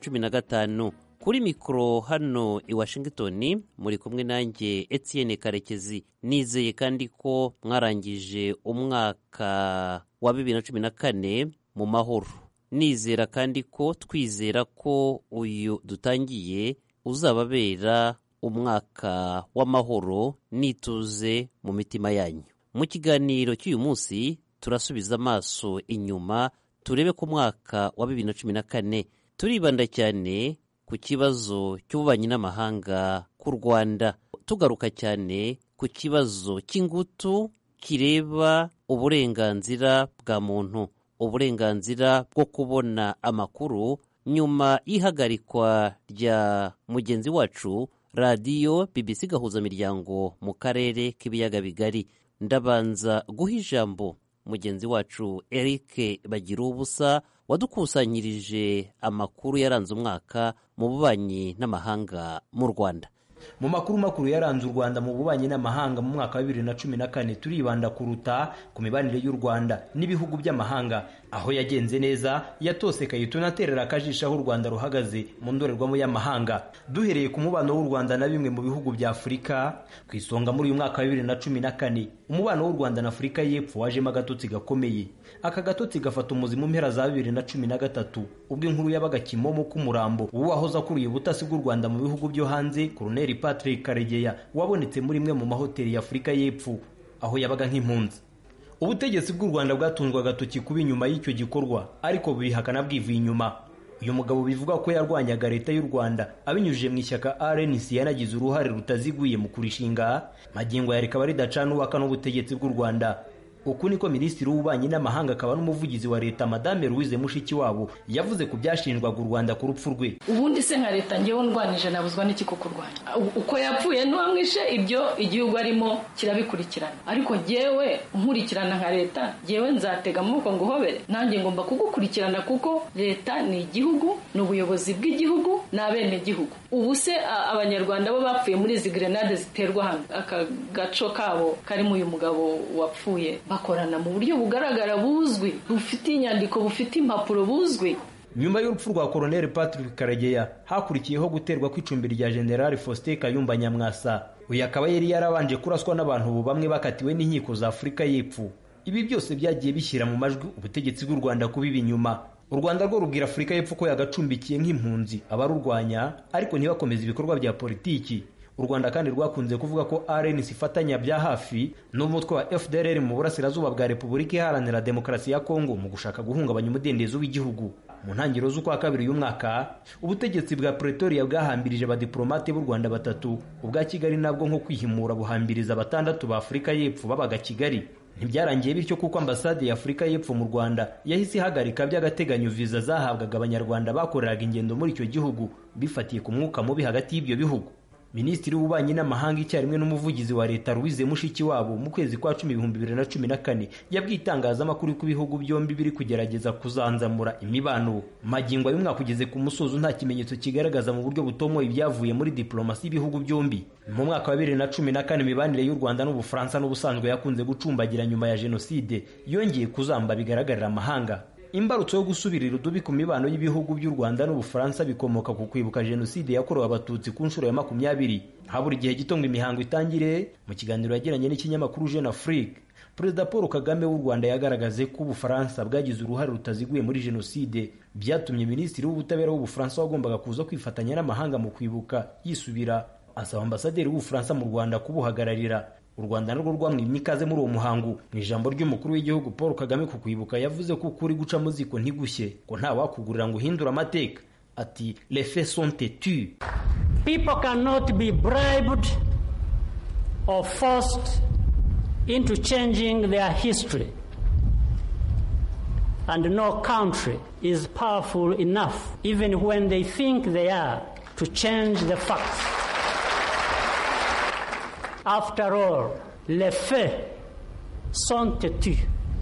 2015. Kuri mikro hano i Washington muri kumwe nanjye Etienne Karekezi. Nizeye kandi ko mwarangije umwaka wa 2014 mu mahoro. Nizera kandi ko twizera ko uyu dutangiye uzababera umwaka w'amahoro n'ituze mu mitima yanyu. Mu kiganiro cy'uyu munsi turasubiza amaso inyuma turebe ku mwaka wa 2014. Turibanda cyane ku kibazo cy'ububanyi n'amahanga ku Rwanda, tugaruka cyane ku kibazo cy'ingutu kireba uburenganzira bwa muntu, uburenganzira bwo kubona amakuru nyuma y'ihagarikwa rya mugenzi wacu radiyo BBC Gahuzamiryango mu karere k'ibiyaga bigari. Ndabanza guha ijambo mugenzi wacu Eric Bagirubusa wadukusanyirije amakuru yaranze umwaka mu bubanyi n'amahanga mu Rwanda. Mu makuru yaranze u Rwanda mu bubanyi n'amahanga mu mwaka wa 2014 turibanda kuruta ku mibanire y'u Rwanda n'ibihugu by'amahanga, aho yagenze neza yatosekaye tunaterera akajisha aho u Rwanda ruhagaze mu ndorerwamo y'amahanga. Duhereye ku mubano w'u Rwanda na bimwe mu bihugu bya Afurika, ku isonga muri uyu mwaka wa 2014 umubano w'u Rwanda na Afurika y'Epfo wajemo agatotsi gakomeye. Aka gatotsi gafata umuzi mu mpera za 2013 ubwo inkuru yabaga Kimomo k'umurambo uwahoza kuriye ubutasi bw'u Rwanda mu bihugu byo hanze Colonel Patrick Karegeya wabonetse muri imwe mu mahoteli ya Afurika y'Epfo aho yabaga nk'impunzi. Ubutegetsi bw'u Rwanda bwatunzwe agatoki kuba inyuma y'icyo gikorwa, ariko bihakana bwivuye inyuma. Uyu mugabo bivuga ko yarwanyaga leta y'u Rwanda abinyujije mu ishyaka RNC yanagize uruhare rutaziguye mu kurishinga, magingo ya rikaba ridacana uwaka n'ubutegetsi bw'u Rwanda. Uku niko Minisitiri w'Ububanyi n'Amahanga akaba n'umuvugizi wa leta Madame Louise Mushikiwabo yavuze ku byashinjwaga u Rwanda ku rupfu rwe. Ubundi se nka leta ngewe ndwanije nabuzwa n'iki ko kurwanya uko yapfuye n'uwamwishe, ibyo igihugu arimo kirabikurikirana, ariko ngewe nkurikirana nka leta ngewe nzatega amaboko ngo uhobere, nanjye ngomba kugukurikirana kuko leta ni igihugu, ni ubuyobozi bw'igihugu n'abene gihugu. Ubu se abanyarwanda bo bapfuye muri izi grenade ziterwa hano, aka gaco kabo karimo uyu mugabo wapfuye bakorana mu buryo bugaragara buzwi, bufite inyandiko, bufite impapuro buzwi. Nyuma y'urupfu rwa Colonel Patrick Karegeya hakurikiyeho guterwa kw'icumbi rya General Faustin Kayumba Nyamwasa. Uyu akaba yari yarabanje kuraswa n'abantu bamwe bakatiwe n'inkiko za Afurika y'Epfo. Ibi byose byagiye bishyira mu majwi ubutegetsi bw'u Rwanda kubiba inyuma. U Rwanda rwo rubwira Afurika y'Epfo ko yagacumbikiye nk'impunzi abarurwanya, ariko ntibakomeza ibikorwa bya politiki. U Rwanda kandi rwakunze kuvuga ko RNC ifatanya bya hafi n'umutwe wa FDLR mu burasirazuba bwa Repubulika Iharanira Demokarasi ya Kongo mu gushaka guhungabanya umudendezo w'igihugu. Mu ntangiriro z'ukwa kabiri uyu mwaka, ubutegetsi bwa Pretoria bwahambirije abadiplomate b'u Rwanda 3, ubwa Kigali nabwo nko kwihimura buhambiriza 6 ba Afurika y'Epfo babaga Kigali. Ntibyarangiye bityo kuko ambasade ya Afurika y'Epfo mu Rwanda yahise ihagarika by'agateganyo viza zahabwaga abanyarwanda bakoreraga ingendo muri icyo gihugu bifatiye ku mwuka mubi hagati y'ibyo bihugu. Minisitiri w'Ububanyi n'Amahanga icyarimwe n'umuvugizi wa leta Louise Mushikiwabo mu kwezi kwa 2014 yabwiye itangazamakuru ko ibihugu byombi biri kugerageza kuzanzamura imibano. Magingo y'umwaka ugeze ku musozo nta kimenyetso kigaragaza mu buryo butomoye ibyavuye muri diplomasi y'ibihugu byombi. Mu mwaka wa 2014 imibanire y'u Rwanda n'Ubufaransa n'ubusanzwe yakunze gucumbagira nyuma ya jenoside yongeye kuzamba bigaragarira amahanga. Imbarutso yo gusubirira udubi ku mibano y'ibihugu by'u Rwanda n'Ubufaransa bikomoka ku kwibuka jenoside yakorewe abatutsi ku nshuro ya 20. Habura igihe gito ngo imihango itangire. Mu kiganiro yagiranye n'ikinyamakuru Jeune Afrique, Perezida Paul Kagame w'u Rwanda yagaragaze ko Ubufaransa bwagize uruhare rutaziguye muri jenoside, byatumye Minisitiri w'Ubutabera w'Ubufaransa wagombaga kuza kwifatanya n'amahanga mu kwibuka yisubira, asaba ambasaderi w'Ubufaransa mu Rwanda kubuhagararira. U Rwanda narwo rwamwimye ikaze muri uwo muhango. Mu ijambo ry'umukuru w'igihugu Paul Kagame ku kwibuka yavuze ko kuri guca muziko ntigushye, ko nta wakugurira ngo uhindura amateka. Ati les faits sont têtus. People cannot be bribed or forced into changing their history. And no country is powerful enough, even when they think they are, to change the facts. After all, les faits sont têtus.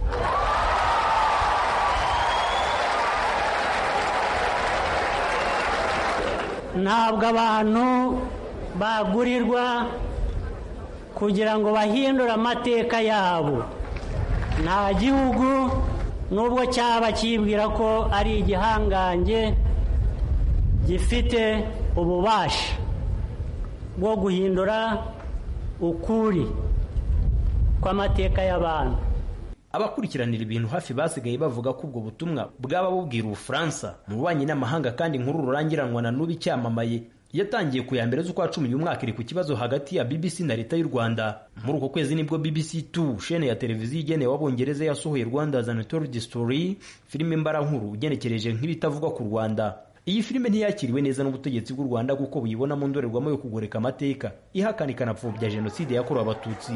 Ntabwo abantu bagurirwa kugira ngo bahindure amateka yabo. Nta gihugu nubwo cyaba kibwira ko ari igihangange gifite ububasha bwo guhindura ukuri kw'amateka y'abantu. Abakurikiranira ibintu hafi basigaye bavuga ko ubwo butumwa bwaba bubwira Ubufaransa mu bubanyi n'amahanga, kandi inkuru rurangiranwa na n'ubu icyamamaye yatangiye ku ya mbere z'ukwa 10 uyu mwaka iri ku kibazo hagati ya BBC na leta y'u Rwanda. Muri uko kwezi nibwo BBC 2 shene ya televiziyo igenewe abongereza yasohoye Rwanda's Untold Story, filime mbarankuru ugenekereje nk'ibitavugwa ku Rwanda. Iyi filime ntiyakiriwe neza n'ubutegetsi bw'u Rwanda kuko buyibona mu ndorerwamo yo kugoreka amateka, ihakana ikanapfobya jenoside yakorewe Abatutsi.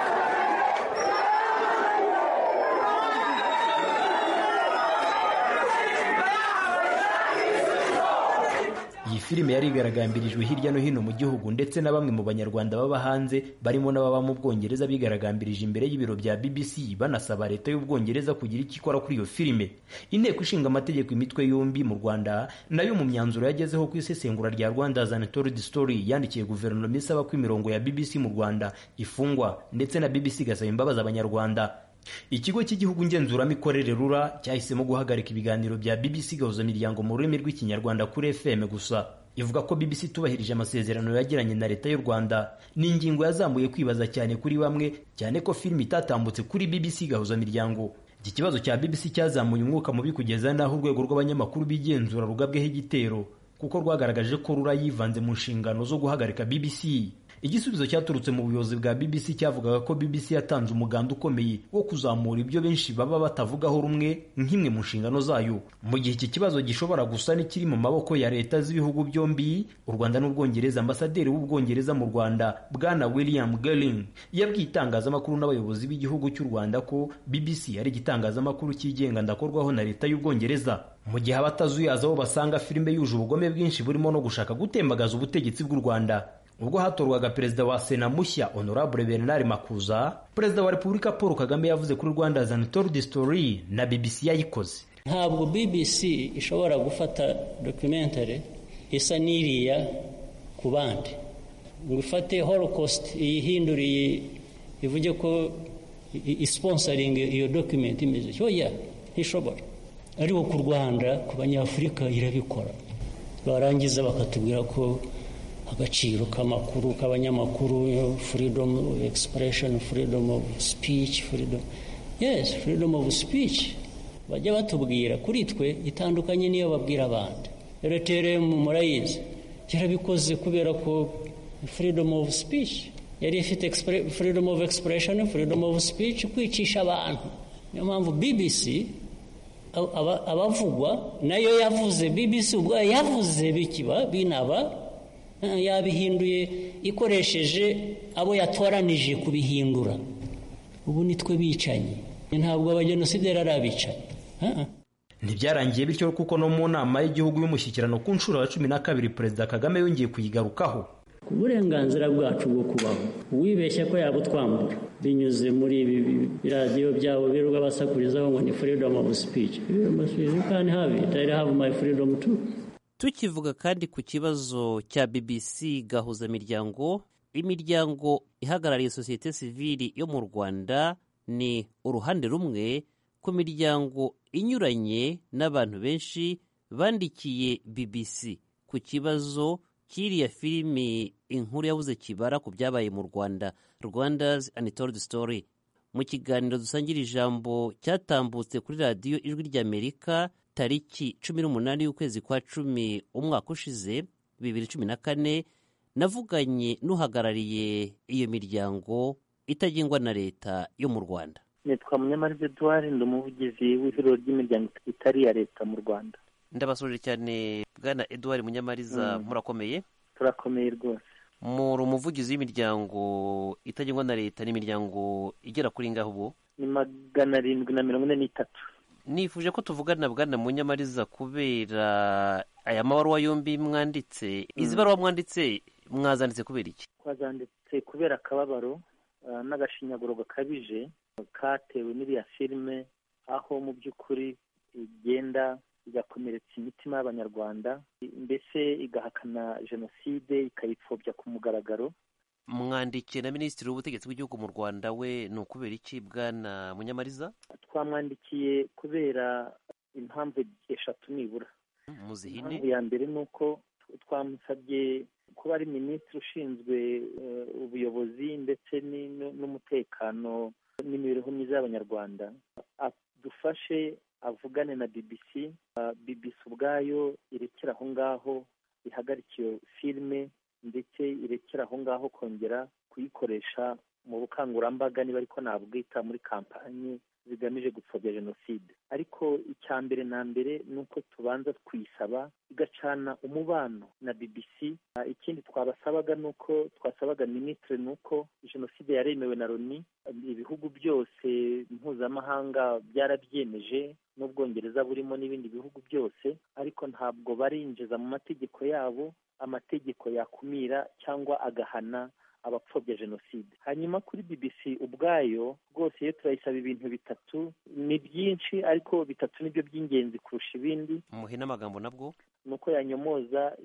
Iyi filime yari igaragambirijwe hirya no hino mu gihugu, ndetse na bamwe mu banyarwanda baba hanze barimo n'ababa mu Bwongereza bigaragambirije imbere y'ibiro bya BBC banasaba leta y'Ubwongereza kugira icyo ikora kuri iyo filime. Inteko ishinga amategeko imitwe yombi mu Rwanda nayo mu myanzuro yagezeho ku isesengura rya Rwanda's Untold Story yandikiye guverinoma isaba ko imirongo ya BBC mu Rwanda ifungwa, ndetse na BBC gasaba imbabazi abanyarwanda. Ikigo cy'igihugu ngenzuramikorere RURA cyahisemo guhagarika ibiganiro bya BBC gahuzamiryango mu rurimi rw'ikinyarwanda kuri FM gusa. Ivuga ko BBC tubahirije amasezerano yagiranye na leta y'u Rwanda. Ni ingingo yazamuye kwibaza cyane kuri bamwe, cyane ko filime itatambutse kuri BBC gahuzamiryango. Iki kibazo cya BBC cyazamuye umwuka mubi kugeza naho urwego rw'abanyamakuru bigenzura rugabweho igitero, kuko rwagaragaje ko RURA yivanze mu nshingano zo guhagarika BBC. Igisubizo cyaturutse mu buyobozi bwa BBC cyavugaga ko BBC yatanze umuganda ukomeye wo kuzamura ibyo benshi baba batavugaho rumwe nk'imwe mu nshingano zayo. Mu gihe iki kibazo gishobora gusa n'ikiri mu maboko ya leta z'ibihugu byombi, u Rwanda n'Ubwongereza, ambasaderi w'Ubwongereza mu Rwanda Bwana William Gelling yabwiye itangazamakuru n'abayobozi b'igihugu cy'u Rwanda ko BBC ari igitangazamakuru cyigenga ndakorwaho na leta y'Ubwongereza. Mu gihe abatazuyaza bo basanga filime yuje ubugome bwinshi burimo no gushaka gutembagaza ubutegetsi bw'u Rwanda. Ubwo hatorwaga perezida wa Sena mushya Honorable Bernard Makuza, perezida wa Repubulika Paul Kagame yavuze kuri Rwanda's Untold Story na BBC yayikoze. Ntabwo BBC ishobora gufata documentary isa n'iriya ku bandi ngo ifate Holocaust iyihinduriye ivuge ko isponsoring iyo document imeze cyoya ntishobora. Ariko ku Rwanda ku Banyafurika irabikora, barangiza bakatubwira ko agaciro k'amakuru k'abanyamakuru, freedom of expression, freedom of speech, freedom of speech bajya batubwira kuri twe itandukanye niyo babwira abandi. RTRM murayizi yarabikoze kubera ko freedom of speech yari ifite freedom of expression, freedom of speech kwicisha abantu. Niyo mpamvu BBC abavugwa nayo yavuze, BBC ubwo yavuze bikiba binaba yabihinduye ikoresheje abo yatoranije kubihindura. Ubu nitwe bicanye, ntabwo abajenosideri ari abicanyi. Ntibyarangiye bityo kuko no mu nama y'igihugu y'umushyikirano ku nshuro ya 12 Perezida Kagame yongeye kuyigarukaho. Ku burenganzira bwacu bwo kubaho, uwibeshya ko yabutwambura binyuze muri ibi radio byabo biruga basakurizaho ngo ni freedom of speech. You can have it, I have my freedom too. Tukivuga kandi ku kibazo cya BBC gahuzamiryango, imiryango ihagarariye sosiyete sivili yo mu Rwanda ni uruhande rumwe ku miryango inyuranye n'abantu benshi bandikiye BBC ku kibazo kiriya filimi inkuru yabuze kibara ku byabaye mu Rwanda, Rwanda's Untold Story. Mu kiganiro dusangira ijambo cyatambutse kuri radiyo Ijwi ry'Amerika tariki 18 y'ukwezi kwa 10 umwaka ushize 2014, navuganye n'uhagarariye iyo miryango itagengwa na leta yo mu Rwanda. Nitwa Munyamariza Edouard, ndi umuvugizi w'ihuriro ry'imiryango itari iya leta mu Rwanda. Ndabasuje cyane Bwana Edouard Munyamariza, murakomeye? turakomeye rwose. muri umuvugizi w'imiryango itagengwa na leta n'imiryango igera kuri ngaho ubu ni 743. nifuje ko tuvugana bwana Munyamariza kubera aya mabaruwa yombi mwanditse. Izi baruwa mwanditse mwazanditse kubera iki? Twazanditse kubera akababaro n'agashinyaguro gakabije katewe n'iriya filime, aho mu by'ukuri igenda igakomeretsa imitima y'abanyarwanda, mbese igahakana jenoside ikayipfobya ku mugaragaro. Mwandikiye na minisitiri w'ubutegetsi bw'igihugu mu Rwanda, we ni ukubera iki bwana Munyamariza? Twamwandikiye kubera impamvu eshatu nibura. Muzihine. Impamvu ya mbere ni uko twamusabye kuba ari minisitiri ushinzwe ubuyobozi ndetse n'umutekano n'imibereho myiza y'abanyarwanda, adufashe avugane na BBC. BBC ubwayo irekera aho ngaho ihagarika iyo filime, ndetse irekera aho ngaho kongera kuyikoresha mu bukangurambaga, niba ariko nabwita muri kampanye zigamije gupfobya jenoside. Ariko icya mbere na mbere ni uko tubanza kuyisaba igacana umubano na BBC. Ikindi twabasabaga ni uko twasabaga minisitiri ni uko jenoside yaremewe na Loni, ibihugu byose mpuzamahanga byarabyemeje, n'Ubwongereza burimo n'ibindi bihugu byose, ariko ntabwo barinjiza mu mategeko yabo amategeko yakumira cyangwa agahana abapfobya jenoside. Hanyuma kuri BBC ubwayo rwose iyo turayisaba ibintu bitatu, ni byinshi ariko bitatu nibyo by'ingenzi kurusha ibindi. Muhina amagambo nabwo nuko yanyomoza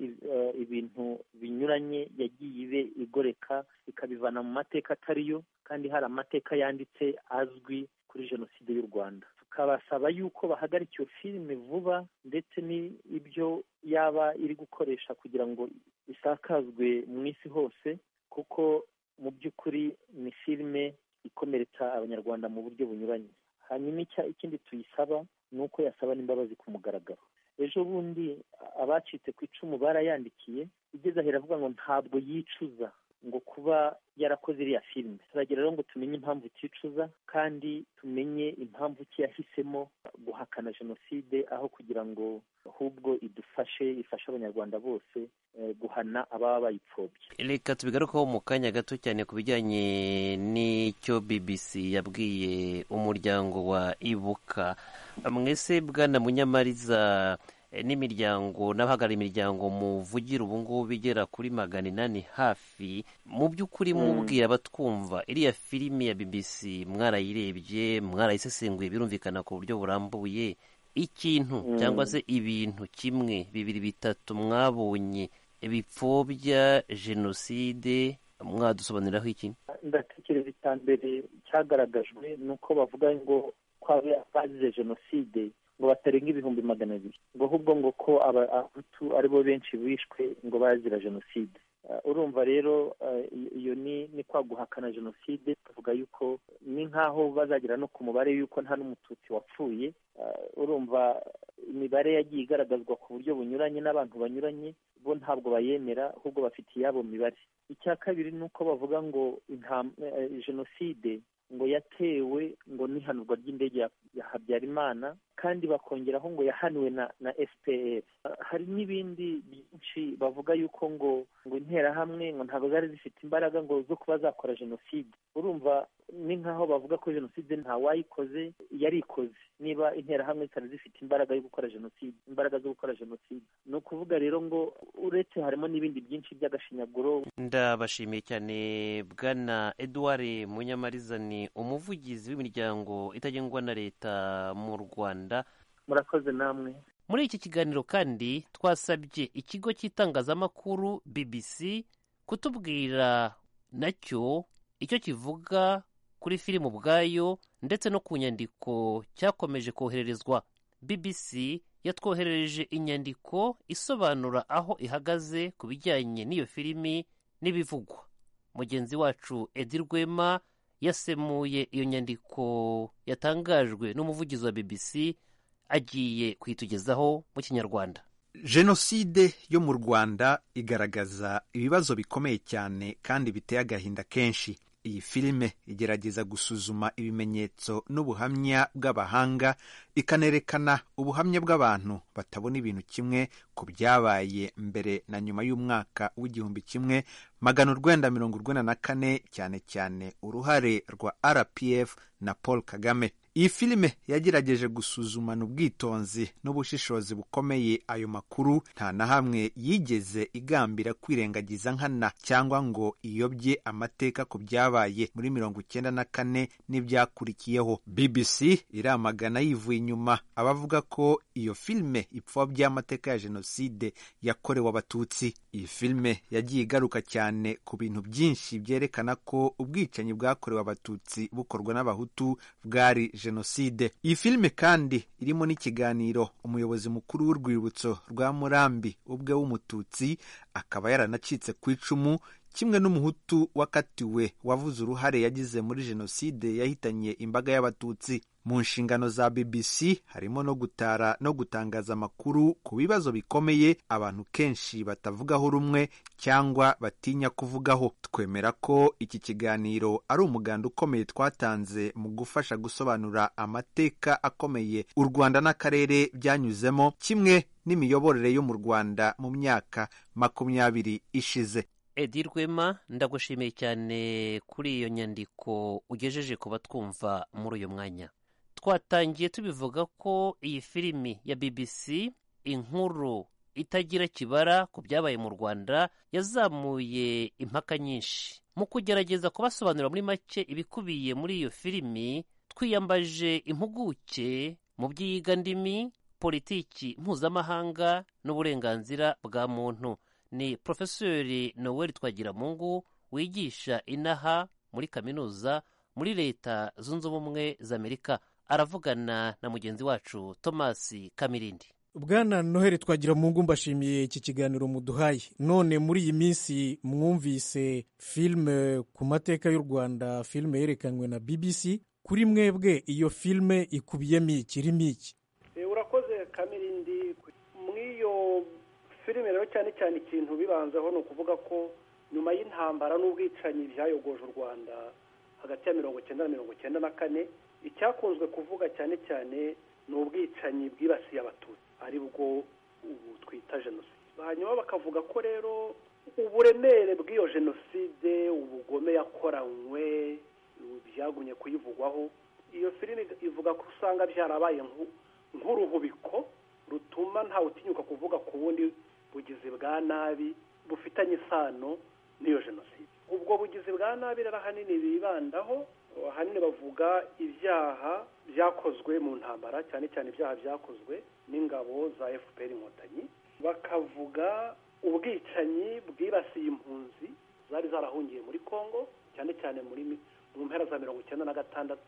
ibintu binyuranye yagiye igoreka ikabivana mu mateka atariyo, kandi hari amateka yanditse azwi kuri jenoside y'u Rwanda. Tukabasaba yuko bahagarika iyo filime vuba, ndetse n'ibyo yaba iri gukoresha kugira ngo isakazwe mu isi hose, kuko mu by'ukuri ni filime ikomeretsa abanyarwanda mu buryo bunyuranye. Hanyuma ikindi tuyisaba ni uko yasaba n'imbabazi ku mugaragaro. Ejo bundi abacitse ku icumu barayandikiye, igeze ahera avuga ngo ntabwo yicuza ngo kuba yarakoze iriya filime. Turagira rero ngo tumenye impamvu iticuza, kandi tumenye impamvu ki yahisemo guhakana jenoside, aho kugira ngo ahubwo ifashe abanyarwanda bose guhana ababa bayipfobye. Reka tubigarukaho mu kanya gato cyane ku bijyanye n'icyo BBC yabwiye umuryango wa Ibuka. Mwese bwana Munyamariza n'imiryango n'abahagarariye imiryango muvugira ubu ngubu bigera kuri 800 hafi, mu by'ukuri mubwira abatwumva iriya filimi ya BBC mwarayirebye, mwarayisesenguye birumvikana ku buryo burambuye, ikintu cyangwa se ibintu kimwe bibiri bitatu mwabonye bipfobya jenoside mwadusobanuriraho iki? Ndatekereza icya mbere cyagaragajwe ni uko bavuga ngo abazize jenoside ngo batarenga 200,000, ngo ahubwo ngo ko abahutu aribo benshi bishwe ngo bazira jenoside. Urumva rero iyo ni kwa guhakana jenoside. Tuvuga yuko ni nkaho bazagera no ku mubare yuko nta n'umututsi wapfuye. Urumva imibare yagiye igaragazwa ku buryo bunyuranye n'abantu banyuranye, bo ntabwo bayemera, ahubwo bafite iyabo mibare. Icya kabiri ni uko bavuga ngo jenoside ngo yatewe ngo n'ihanurwa ry'indege ya Habyarimana, kandi bakongeraho ngo yahanuwe na FPR. Hari n'ibindi byinshi bavuga yuko ngo interahamwe ngo ntabwo zari zifite imbaraga ngo zo kuba zakora jenoside. Urumva ni nkaho bavuga ko jenoside nta wayikoze, yarikoze. Niba interahamwe zitari zifite imbaraga yo gukora jenoside, imbaraga zo gukora jenoside, ni ukuvuga rero ngo uretse harimo n'ibindi byinshi by'agashinyaguro. Ndabashimiye cyane bwana Edouard Munyamariza, ni umuvugizi w'imiryango itagengwa na leta mu Rwanda. Murakoze namwe. Muri iki kiganiro kandi twasabye ikigo cy'itangazamakuru BBC kutubwira nacyo icyo kivuga kuri filime ubwayo ndetse no ku nyandiko cyakomeje kohererezwa. BBC yatwoherereje inyandiko isobanura aho ihagaze ku bijyanye n'iyo filimi n'ibivugwa. Mugenzi wacu Edi Rwema yasemuye iyo nyandiko yatangajwe n'umuvugizi wa BBC, agiye kwitugezaho mu Kinyarwanda. Jenoside yo mu Rwanda igaragaza ibibazo bikomeye cyane kandi biteye agahinda kenshi. iyi filime igerageza gusuzuma ibimenyetso n'ubuhamya bw'abahanga, ikanerekana ubuhamya bw'abantu batabona ibintu kimwe ku byabaye mbere na nyuma y'umwaka w'igihumbi kimwe magana urwenda mirongo urwenda na kane, cyane cyane uruhare rwa RPF na Paul Kagame. Iyi filime yagerageje gusuzumana ubwitonzi n'ubushishozi bukomeye ayo makuru. Nta na hamwe yigeze igambira kwirengagiza nkana cyangwa ngo iyobye amateka ku byabaye muri 1994 n'ibyakurikiyeho. BBC iramagana yivuye inyuma abavuga ko iyo filime ipfobya amateka ya jenoside yakorewe Abatutsi. Iyi filime yagiye igaruka cyane ku bintu byinshi byerekana ko ubwicanyi bwakorewe Abatutsi bukorwa n'Abahutu bwari jenoside. Iyi filime kandi irimo n'ikiganiro umuyobozi mukuru w'urwibutso rwa Murambi ubwe w'Umututsi, akaba yaranacitse ku icumu, kimwe n'umuhutu wakatiwe wavuze uruhare yagize muri jenoside yahitanye imbaga y'Abatutsi. Mu nshingano za BBC harimo no gutara no gutangaza amakuru ku bibazo bikomeye abantu kenshi batavugaho rumwe cyangwa batinya kuvugaho. Twemera ko iki kiganiro ari umuganda ukomeye twatanze mu gufasha gusobanura amateka akomeye u Rwanda n'akarere byanyuzemo, kimwe n'imiyoborere yo mu Rwanda mu myaka 20 ishize. Edi Rwema, ndagushimiye cyane kuri iyo nyandiko ugejeje ku batwumva muri uyu mwanya. Twatangiye tubivuga ko iyi filimi ya BBC inkuru itagira kibara ku byabaye mu Rwanda yazamuye impaka nyinshi. Mu kugerageza kubasobanurira muri make ibikubiye muri iyo filimi, twiyambaje impuguke mu by'iyigandimi, politiki mpuzamahanga n'uburenganzira bwa muntu. Ni Profesori Noel Twagiramungu wigisha inaha muri kaminuza muri Leta Zunze Ubumwe za Amerika. Aravugana na mugenzi wacu Thomas Kamirindi. Bwana Noheli Twagiramungu, mbashimiye iki kiganiro muduhaye. None muri iyi minsi mwumvise filime ku mateka y'u Rwanda, filime yerekanywe na BBC. Kuri mwebwe iyo filime ikubiyemo ikirimo iki? Urakoze Kamirindi. Mwiyo filime rero cyane cyane ikintu bibanzaho no kuvuga ko nyuma y'intambara n'ubwicanyi byayogoje u Rwanda hagati ya 1990 na 1994, icyakunzwe kuvuga cyane cyane ni ubwicanyi bwibasiye Abatutsi, ari bwo ubu twita jenoside. Hanyuma bakavuga ko rero uburemere bw'iyo jenoside, ubugome yakoranywe, byagumye kuyivugwaho. Iyo filime ivuga ko usanga byarabaye nk'uruhubiko rutuma ntawe utinyuka kuvuga ku bundi bugizi bwa nabi bufitanye isano n'iyo jenoside. Ubwo bugizi bwa nabi rero ahanini bibandaho, ahanini bavuga ibyaha byakozwe mu ntambara, cyane cyane ibyaha byakozwe n'ingabo za FPR Inkotanyi. Bakavuga ubwicanyi bwibasiye impunzi zari zarahungiye muri Kongo, cyane cyane mu mpera za 1996 na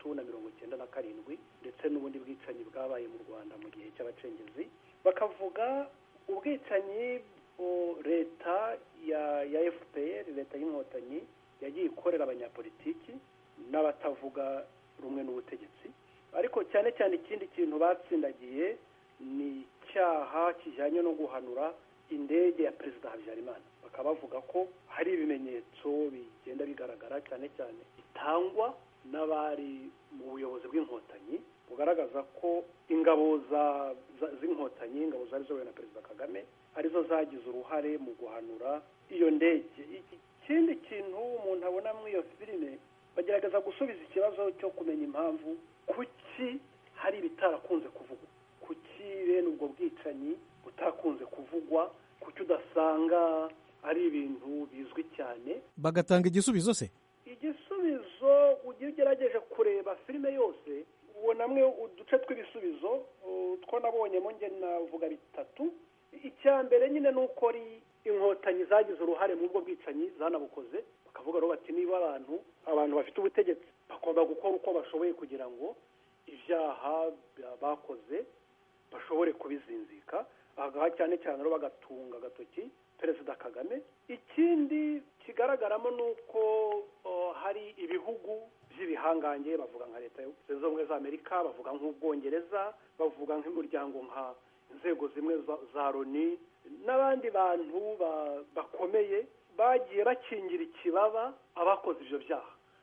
1997, ndetse n'ubundi bwicanyi bwabaye mu Rwanda mu gihe cy'abacengezi. Bakavuga ubwicanyi leta ya FPR, leta y'Inkotanyi, yagiye ikorera abanyapolitiki n'abatavuga rumwe n'ubutegetsi. Ariko cyane cyane ikindi kintu batsindagiye ni icyaha kijyanye no guhanura indege ya Perezida Habyarimana. Bakaba bavuga ko hari ibimenyetso bigenda bigaragara cyane cyane bitangwa n'abari mu buyobozi bw'Inkotanyi bugaragaza ko ingabo z'Inkotanyi, ingabo zari zowe na Perezida Kagame, arizo zagize uruhare mu guhanura iyo ndege. Ikindi kintu umuntu abona muri iyo filime, bagerageza gusubiza ikibazo cyo kumenya impamvu kuki hari ibitarakunze kuvugwa, kuki bene ubwo bwicanyi butakunze kuvugwa, kuki udasanga ari ibintu bizwi cyane. Bagatanga igisubizo se? Igisubizo ugerageje kureba filime yose ubonamwe uduce tw'ibisubizo. Two nabonyemo nge navuga bitatu. Icya mbere nyine nuko ari Inkotanyi zagize uruhare mu bwo bwicanyi zanabukoze. Bakavuga rero bati niba abantu bafite ubutegetsi bagomba gukora uko bashoboye kugira ngo ibyaha bakoze bashobore kubizinzika. Aha cyane cyane rero bagatunga agatoki Perezida Kagame. Ikindi kigaragaramo nuko hari ibihugu by'ibihangange, bavuga nka Leta Zunze Ubumwe za Amerika, bavuga nk'Ubwongereza, bavuga nk'umuryango nka inzego zimwe za Loni n'abandi bantu bakomeye bagiye bakingira ikibaba abakoze ibyo byaha.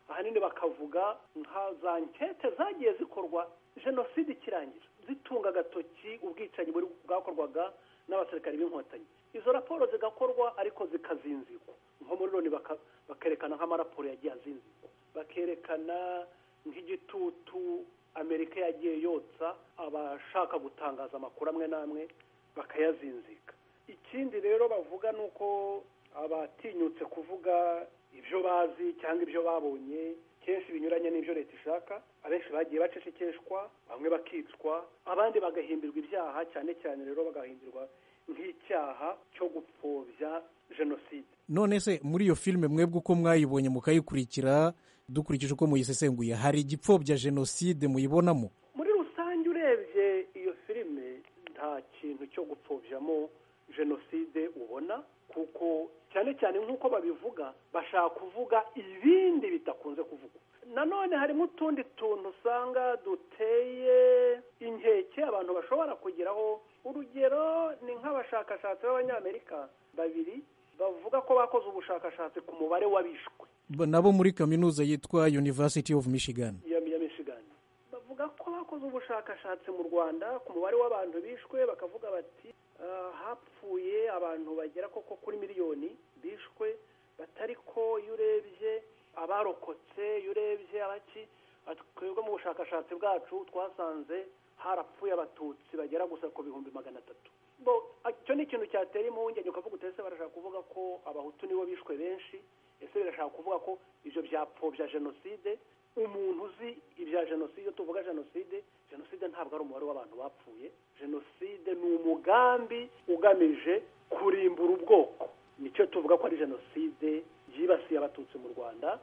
ahanini bakavuga nka za nkete zagiye zikorwa jenoside ikirangira zitunga agatoki ubwicanyi bwakorwaga n'abasirikari b'inkotanyi. Izo raporo zigakorwa ariko zikazinzikwa, nko muri Loni bakerekana nk'amaraporo yagiye azinzikwa, bakerekana nk'igitutu Amerika yagiye yotsa abashaka gutangaza amakuru amwe n'amwe bakayazinzika. Ikindi rero bavuga ni uko abatinyutse kuvuga ibyo bazi cyangwa ibyo babonye kenshi binyuranye n'ibyo leta ishaka, abenshi bagiye bacecekeshwa, bamwe bakicwa, abandi bagahimbirwa ibyaha, cyane cyane rero bagahimbirwa nk'icyaha cyo gupfobya jenoside. None se muri iyo filime mwebwe uko mwayibonye mukayikurikira, dukurikije uko muyisesenguye, hari igipfobya jenoside muyibonamo? Muri rusange urebye iyo filime nta kintu cyo gupfobyamo jenoside ubona, kuko cyane cyane nk'uko babivuga bashaka kuvuga ibindi bitakunze kuvugwa. Nanone harimo utundi tuntu usanga duteye inkeke abantu bashobora kugeraho. Urugero ni nk'abashakashatsi b'abanyamerika babiri bavuga ko bakoze ubushakashatsi ku mubare w'abishwe nabo muri kaminuza yitwa University of Michigan ya Michigan. Bavuga ko bakoze ubushakashatsi mu Rwanda ku mubare w'abantu bishwe, bakavuga bati hapfuye abantu bagera koko kuri miliyoni bishwe, batari ko iyo urebye abarokotse, iyo urebye abaki, twebwe mu bushakashatsi bwacu twasanze harapfuye abatutsi bagera gusa ku 300,000. Icyo ni ikintu cyatera impungenge, ukavuga utese barashaka kuvuga ko abahutu nibo bishwe benshi, ese birashaka kuvuga ko ibyo byapfobya jenoside. Umuntu uzi ibya jenoside, tuvuga jenoside ntabwo ari umubare w'abantu bapfuye. Jenoside ni umugambi ugamije kurimbura ubwoko, nicyo tuvuga ko ari jenoside yibasiye abatutsi mu Rwanda.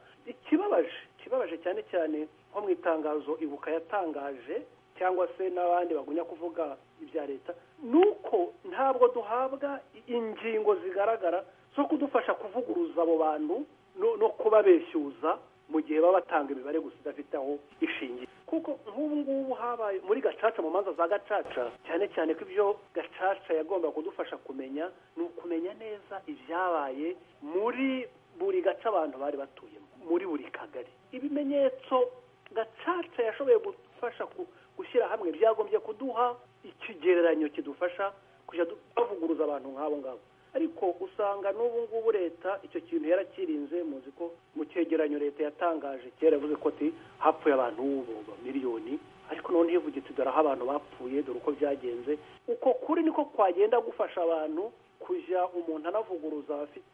Ikibabaje cyane cyane nko mu itangazo Ibuka yatangaje, cyangwa se n'abandi bagunya kuvuga ibya leta, nuko ntabwo duhabwa ingingo zigaragara zo kudufasha kuvuguruza abo bantu no kubabeshyuza mu gihe baba batanga imibare gusa idafite aho ishingiye. Kuko nk'ubu ngubu habaye muri Gacaca, mu manza za Gacaca, cyane cyane ko ibyo Gacaca yagomba kudufasha kumenya ni ukumenya neza ibyabaye muri buri gace abantu bari batuyemo, muri buri kagari. Ibimenyetso Gacaca yashoboye gufasha gushyira hamwe byagombye kuduha ikigereranyo kidufasha kujya bavuguruza abantu nk'abo ngabo. Ariko usanga n'ubu ngubu leta icyo kintu yarakirinze. Muzi ko mu cyegeranyo leta yatangaje kera yavuze ko hapfuye abantu miliyoni, ariko none hivugitse dore aho abantu bapfuye, dore uko byagenze. Uko kuri niko kwagenda gufasha abantu kujya umuntu anavuguruza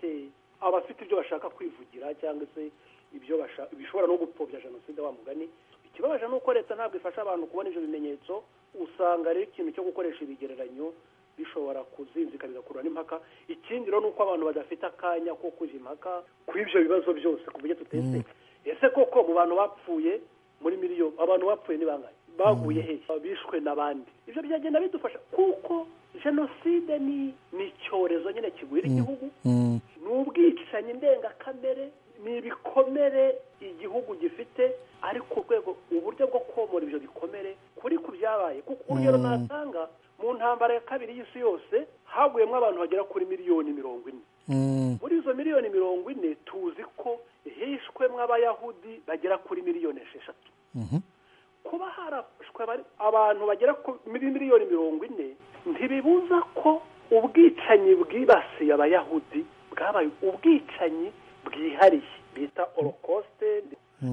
abafite ibyo bashaka kwivugira, cyangwa se ibyo bishobora no gupfobya jenoside wa mugani. Ikibabaje ni uko leta ntabwo ifasha abantu kubona ibyo bimenyetso. Usanga ari ikintu cyo gukoresha ibigereranyo bishobora kuzinzika bigakurura n'impaka. Ikindi rero ni uko abantu badafite akanya ko kujya impaka ku ibyo bibazo byose, ku buryo tutese ese koko mu bantu bapfuye muri miliyoni, abantu bapfuye ni bangahe, baguye he, bishwe n'abandi. Ibyo byagenda bidufasha, kuko jenoside ni icyorezo nyine kigwira igihugu, ni ubwicanyi ndengakamere, ni ibikomere igihugu gifite, ariko urwego uburyo bwo komora ibyo bikomere kuri ku byabaye. Kuko urugero natanga, mu ntambara ya kabiri y'isi yose haguyemo abantu bagera kuri miliyoni 40. Muri izo miliyoni 40 tuzi ko hishwemo abayahudi bagera kuri miliyoni 6. Kuba harashwe abantu bagera kuri miliyoni 40 ntibibuza ko ubwicanyi bwibasiye abayahudi bwabaye ubwicanyi bwihariye bita Holocaust.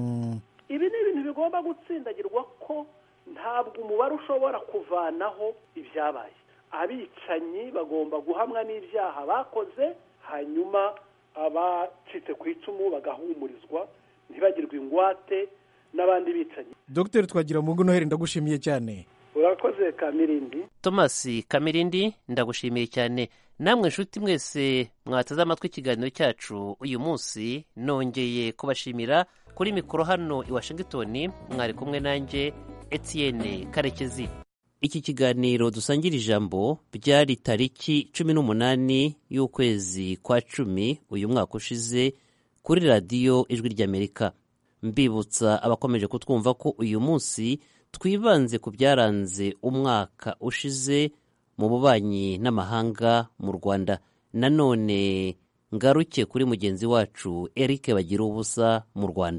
Ibi ni ibintu bigomba gutsindagirwa, ko ntabwo umubare ushobora kuvanaho ibyabaye. Abicanyi bagomba guhamwa n'ibyaha bakoze, hanyuma abacitse ku icumu bagahumurizwa, ntibagirwe ingwate n'abandi bicanyi. Dr. Twagiramungu Noheli, ndagushimiye cyane. Urakoze Kamirindi. Thomas Kamirindi, ndagushimiye cyane. Namwe nshuti mwese mwateze amatwi ikiganiro cyacu uyu munsi, nongeye kubashimira. Kuri mikoro hano i Washington mwari kumwe nanjye Etienne Karekezi. Iki kiganiro dusangira ijambo byari tariki 18 y'ukwezi kwa 10 uyu mwaka ushize kuri radiyo Ijwi ry'Amerika. Mbibutsa abakomeje kutwumva ko uyu munsi twibanze ku byaranze umwaka ushize mu bubanyi n'amahanga mu Rwanda. Nanone ngaruke kuri mugenzi wacu Eric Bagira ubusa mu Rwanda.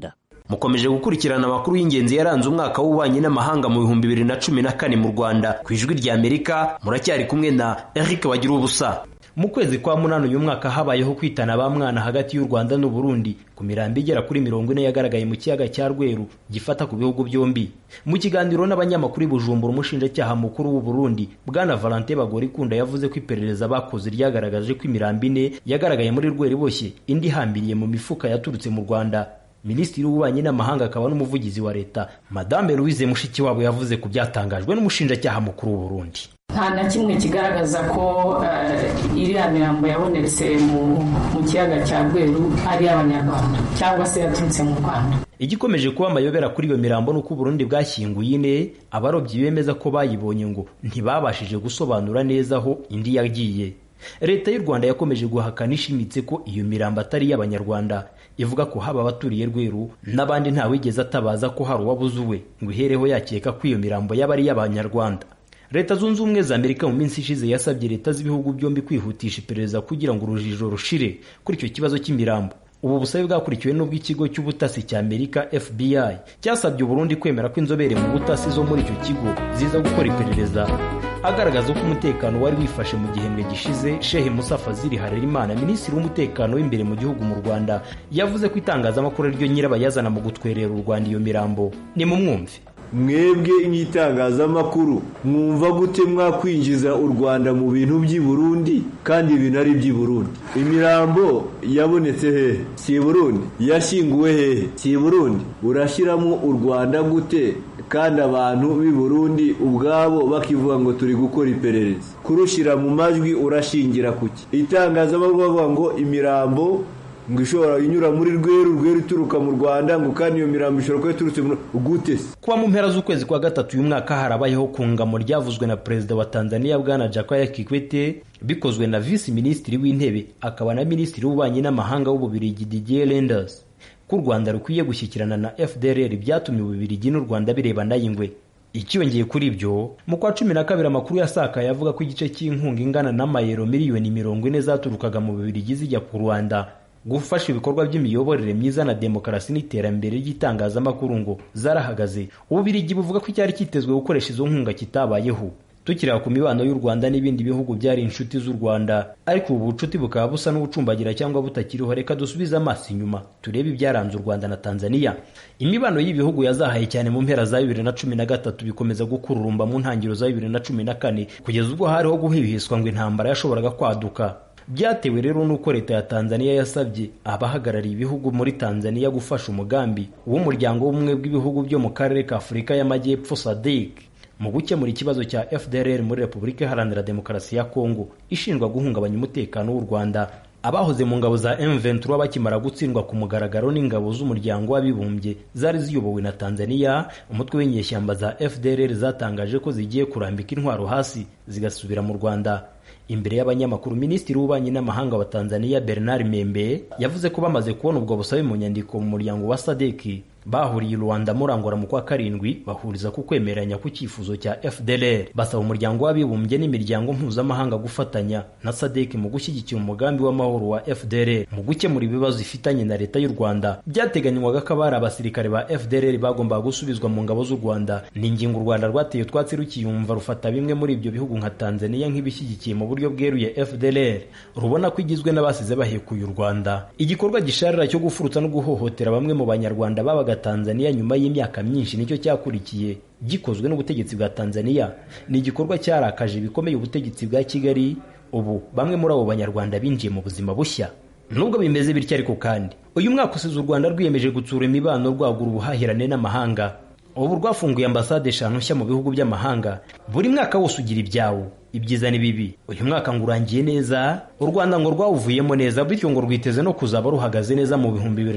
mukomeje gukurikirana amakuru y'ingenzi yaranze umwaka w'ububanyi n'amahanga mu 2014 mu Rwanda ku ijwi rya Amerika. Muracyari kumwe na Eric Bagirubusa. Mu kwezi kwa munani uyu mwaka habayeho kwitana ba mwana hagati y'u Rwanda n'u Burundi ku mirambi igera kuri 40 yagaragaye mu kiyaga cya Rweru gifata ku bihugu byombi. Mu kiganiro n'abanyamakuru Bujumbura, umushinjacyaha mukuru w'u Burundi Bwana Valentin Bagorikunda yavuze ko iperereza bakoze ryagaragaje ko imirambi ine yagaragaye muri Rweru boshye, indi hambiriye mu mifuka yaturutse mu Rwanda. Minisitiri w'ububanyi n'amahanga akaba n'umuvugizi wa leta Madame Louise Mushikiwabo yavuze ku byatangajwe n'umushinjacyaha mukuru w'u Burundi. Nta na kimwe kigaragaza ko iriya mirambo yabonetse mu kiyaga cya Rweru ari abanyarwanda cyangwa se yaturutse mu Rwanda. Igikomeje kuba amayobera kuri iyo mirambo nuko Burundi bwashyinguye ine, abarobyi bemeza ko bayibonye ngo ntibabashije gusobanura neza aho indi yagiye. Leta y'u Rwanda yakomeje guhakana ishimitse ko iyo mirambo atari y'abanyarwanda, ivuga ko haba abaturiye Rweru n'abandi nta wigeze atabaza ko hari uwabuze uwe ngo ihereho yakeka ko iyo mirambo yaba ari y'abanyarwanda. Leta Zunze Ubumwe za Amerika mu minsi ishize yasabye leta z'ibihugu byombi kwihutisha iperereza kugira ngo urujijo rushire kuri icyo kibazo cy'imirambo. Ubu busabe bwakurikiwe n'ubw'ikigo cy'ubutasi cya Amerika FBI cyasabye Burundi kwemera ko inzobere mu butasi zo muri icyo kigo ziza gukora iperereza, agaragaza ko umutekano wari wifashe mu gihembwe gishize. Shehe Musa Fazili Harerimana, minisitiri w'umutekano w'imbere mu gihugu mu Rwanda, yavuze ko itangazamakuru ryo nyirabayazana mu gutwerera u Rwanda iyo mirambo. Ni mu mwumve. Mwebwe nk'itangazamakuru mwumva gute mwakwinjiza u Rwanda mu bintu by'i Burundi kandi ibintu ari by'i Burundi? Imirambo yabonetse hehe? Si Burundi. Yashyinguwe hehe? Si Burundi. Urashyiramo u Rwanda gute kandi abantu b'i Burundi ubwabo bakivuga ngo turi gukora iperereza? Kurushyira mu majwi urashingira kuki? Itangazamakuru bavuga ngo imirambo ngo ishobora inyura muri Rweru ituruka mu Rwanda, ngo kandi iyo mirambo ishobora kuba iturutse mu gute? Kuwa mu mpera z'ukwezi kwa gatatu uyu mwaka harabayeho kungamo ryavuzwe na Perezida wa Tanzania Bwana Jakaya Kikwete, bikozwe na Vice Minisitiri w'Intebe akaba na Minisitiri w'Ububanyi n'Amahanga w'Ububiligi Didier Reynders, ko u Rwanda rukwiye gushyikirana na FDLR byatumye Ububiligi n'u Rwanda birebana y'ingwe. Ikiyongeye kuri ibyo, mu kwa 12 amakuru yasakaye avuga ko igice cy'inkunga ingana n'amayero miliyoni 40 zaturukaga mu Bubiligi zijya ku Rwanda gufasha ibikorwa by'imiyoborere myiza na demokarasi n'iterambere ry'itangazamakuru ngo zarahagaze. Ububiligi buvuga ko cyari kitezwe gukoresha izo nkunga kitabayeho. Tukireba ku mibano y'u Rwanda n'ibindi bihugu byari inshuti z'u Rwanda, ariko ubu bucuti bukaba busa n'ubucumbagira cyangwa butakiriho. Reka dusubize amaso inyuma turebe ibyaranze u Rwanda na Tanzania. Imibano y'ibihugu yazahaye cyane mu mpera za 2013 bikomeza gukururumba mu ntangiriro za 2014 kugeza ubwo hariho guhihiswa ngo intambara yashoboraga kwaduka. Byatewe rero nuko leta ya Tanzania yasabye abahagarariye ibihugu muri Tanzania gufasha umugambi w'umuryango w'ubumwe bw'ibihugu byo mu karere ka Afurika y'Amajyepfo SADC mu gukemura ikibazo cya FDLR muri Repubulika Iharanira Demokarasi ya Kongo ishinjwa guhungabanya umutekano w'u Rwanda. Abahoze mu ngabo za M23 bakimara gutsindwa ku mugaragaro n'ingabo z'umuryango w'abibumbye zari ziyobowe na Tanzania, umutwe w'inyeshyamba za FDLR zatangaje ko zigiye kurambika intwaro hasi zigasubira mu Rwanda. Imbere y'abanyamakuru, Minisitiri w'Ububanyi n'Amahanga wa Tanzania Bernard Membe yavuze ko bamaze kubona ubwo busabe mu nyandiko mu muryango wa SADC bahuriye Rwanda murangora mu kwa 7 bahuriza ku kwemeranya ku cyifuzo cya FDLR, basaba umuryango w'abibumbye n'imiryango mpuzamahanga gufatanya na SADC mu gushyigikira umugambi w'amahoro wa FDLR mu gukemura ibibazo ifitanye na leta y'u Rwanda. Byateganywaga ko abari abasirikare ba FDLR bagomba gusubizwa mu ngabo z'u Rwanda. Ni ingingo u Rwanda rwateye twatsi rukiyumva rufata bimwe muri ibyo bihugu nka Tanzania nk'ibishyigikiye mu buryo bweruye FDLR rubona ko igizwe n'abasize bahekuye u Rwanda. Igikorwa gisharira cyo gufurutsa no guhohotera bamwe mu banyarwanda babaga Tanzania nyuma y'imyaka myinshi nicyo cyakurikiye gikozwe n'ubutegetsi bwa Tanzania. Ni igikorwa cyarakaje bikomeye ubutegetsi bwa Kigali. Ubu bamwe muri abo banyarwanda binjiye mu buzima bushya. Nubwo bimeze bityo ariko kandi uyu mwaka usize u Rwanda rwiyemeje gutsura imibano rwagura ubuhahirane n'amahanga. Ubu rwafunguye ambasade 5 nshya mu bihugu by'amahanga. Buri mwaka wose ugira ibyawo, ibyiza n'ibibi. Uyu mwaka ngo urangiye neza, u Rwanda ngo rwawuvuyemo neza, bityo ngo rwiteze no kuzaba ruhagaze neza mu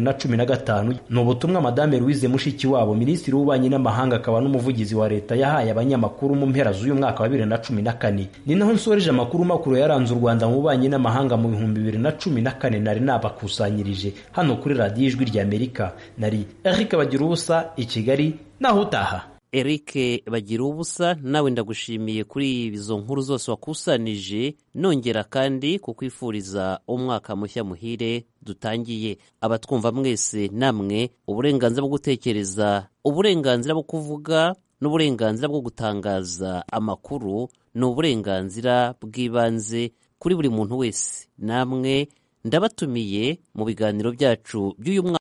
2015. Ni ubutumwa Madame Louise Mushikiwabo, Minisitiri w'Ububanyi n'Amahanga akaba n'umuvugizi wa leta, yahaye abanyamakuru mu mpera z'uyu mwaka wa 2014. Ni naho nsoreje amakuru makuru yaranze u Rwanda mu bubanyi n'amahanga mu 2014 nari nabakusanyirije hano kuri Radio Ijwi ry'Amerika. Nari Eric Bagirubusa i Kigali. Naho utaha. Eric bagira ubusa, nawe ndagushimiye kuri izo nkuru zose wakusanije, nongera kandi kukwifuriza umwaka mushya muhire dutangiye. Abatwumva mwese namwe, uburenganzira bwo gutekereza, uburenganzira bwo kuvuga n'uburenganzira bwo gutangaza amakuru ni uburenganzira bw'ibanze kuri buri muntu wese. Namwe ndabatumiye mu biganiro byacu by'uyu mwaka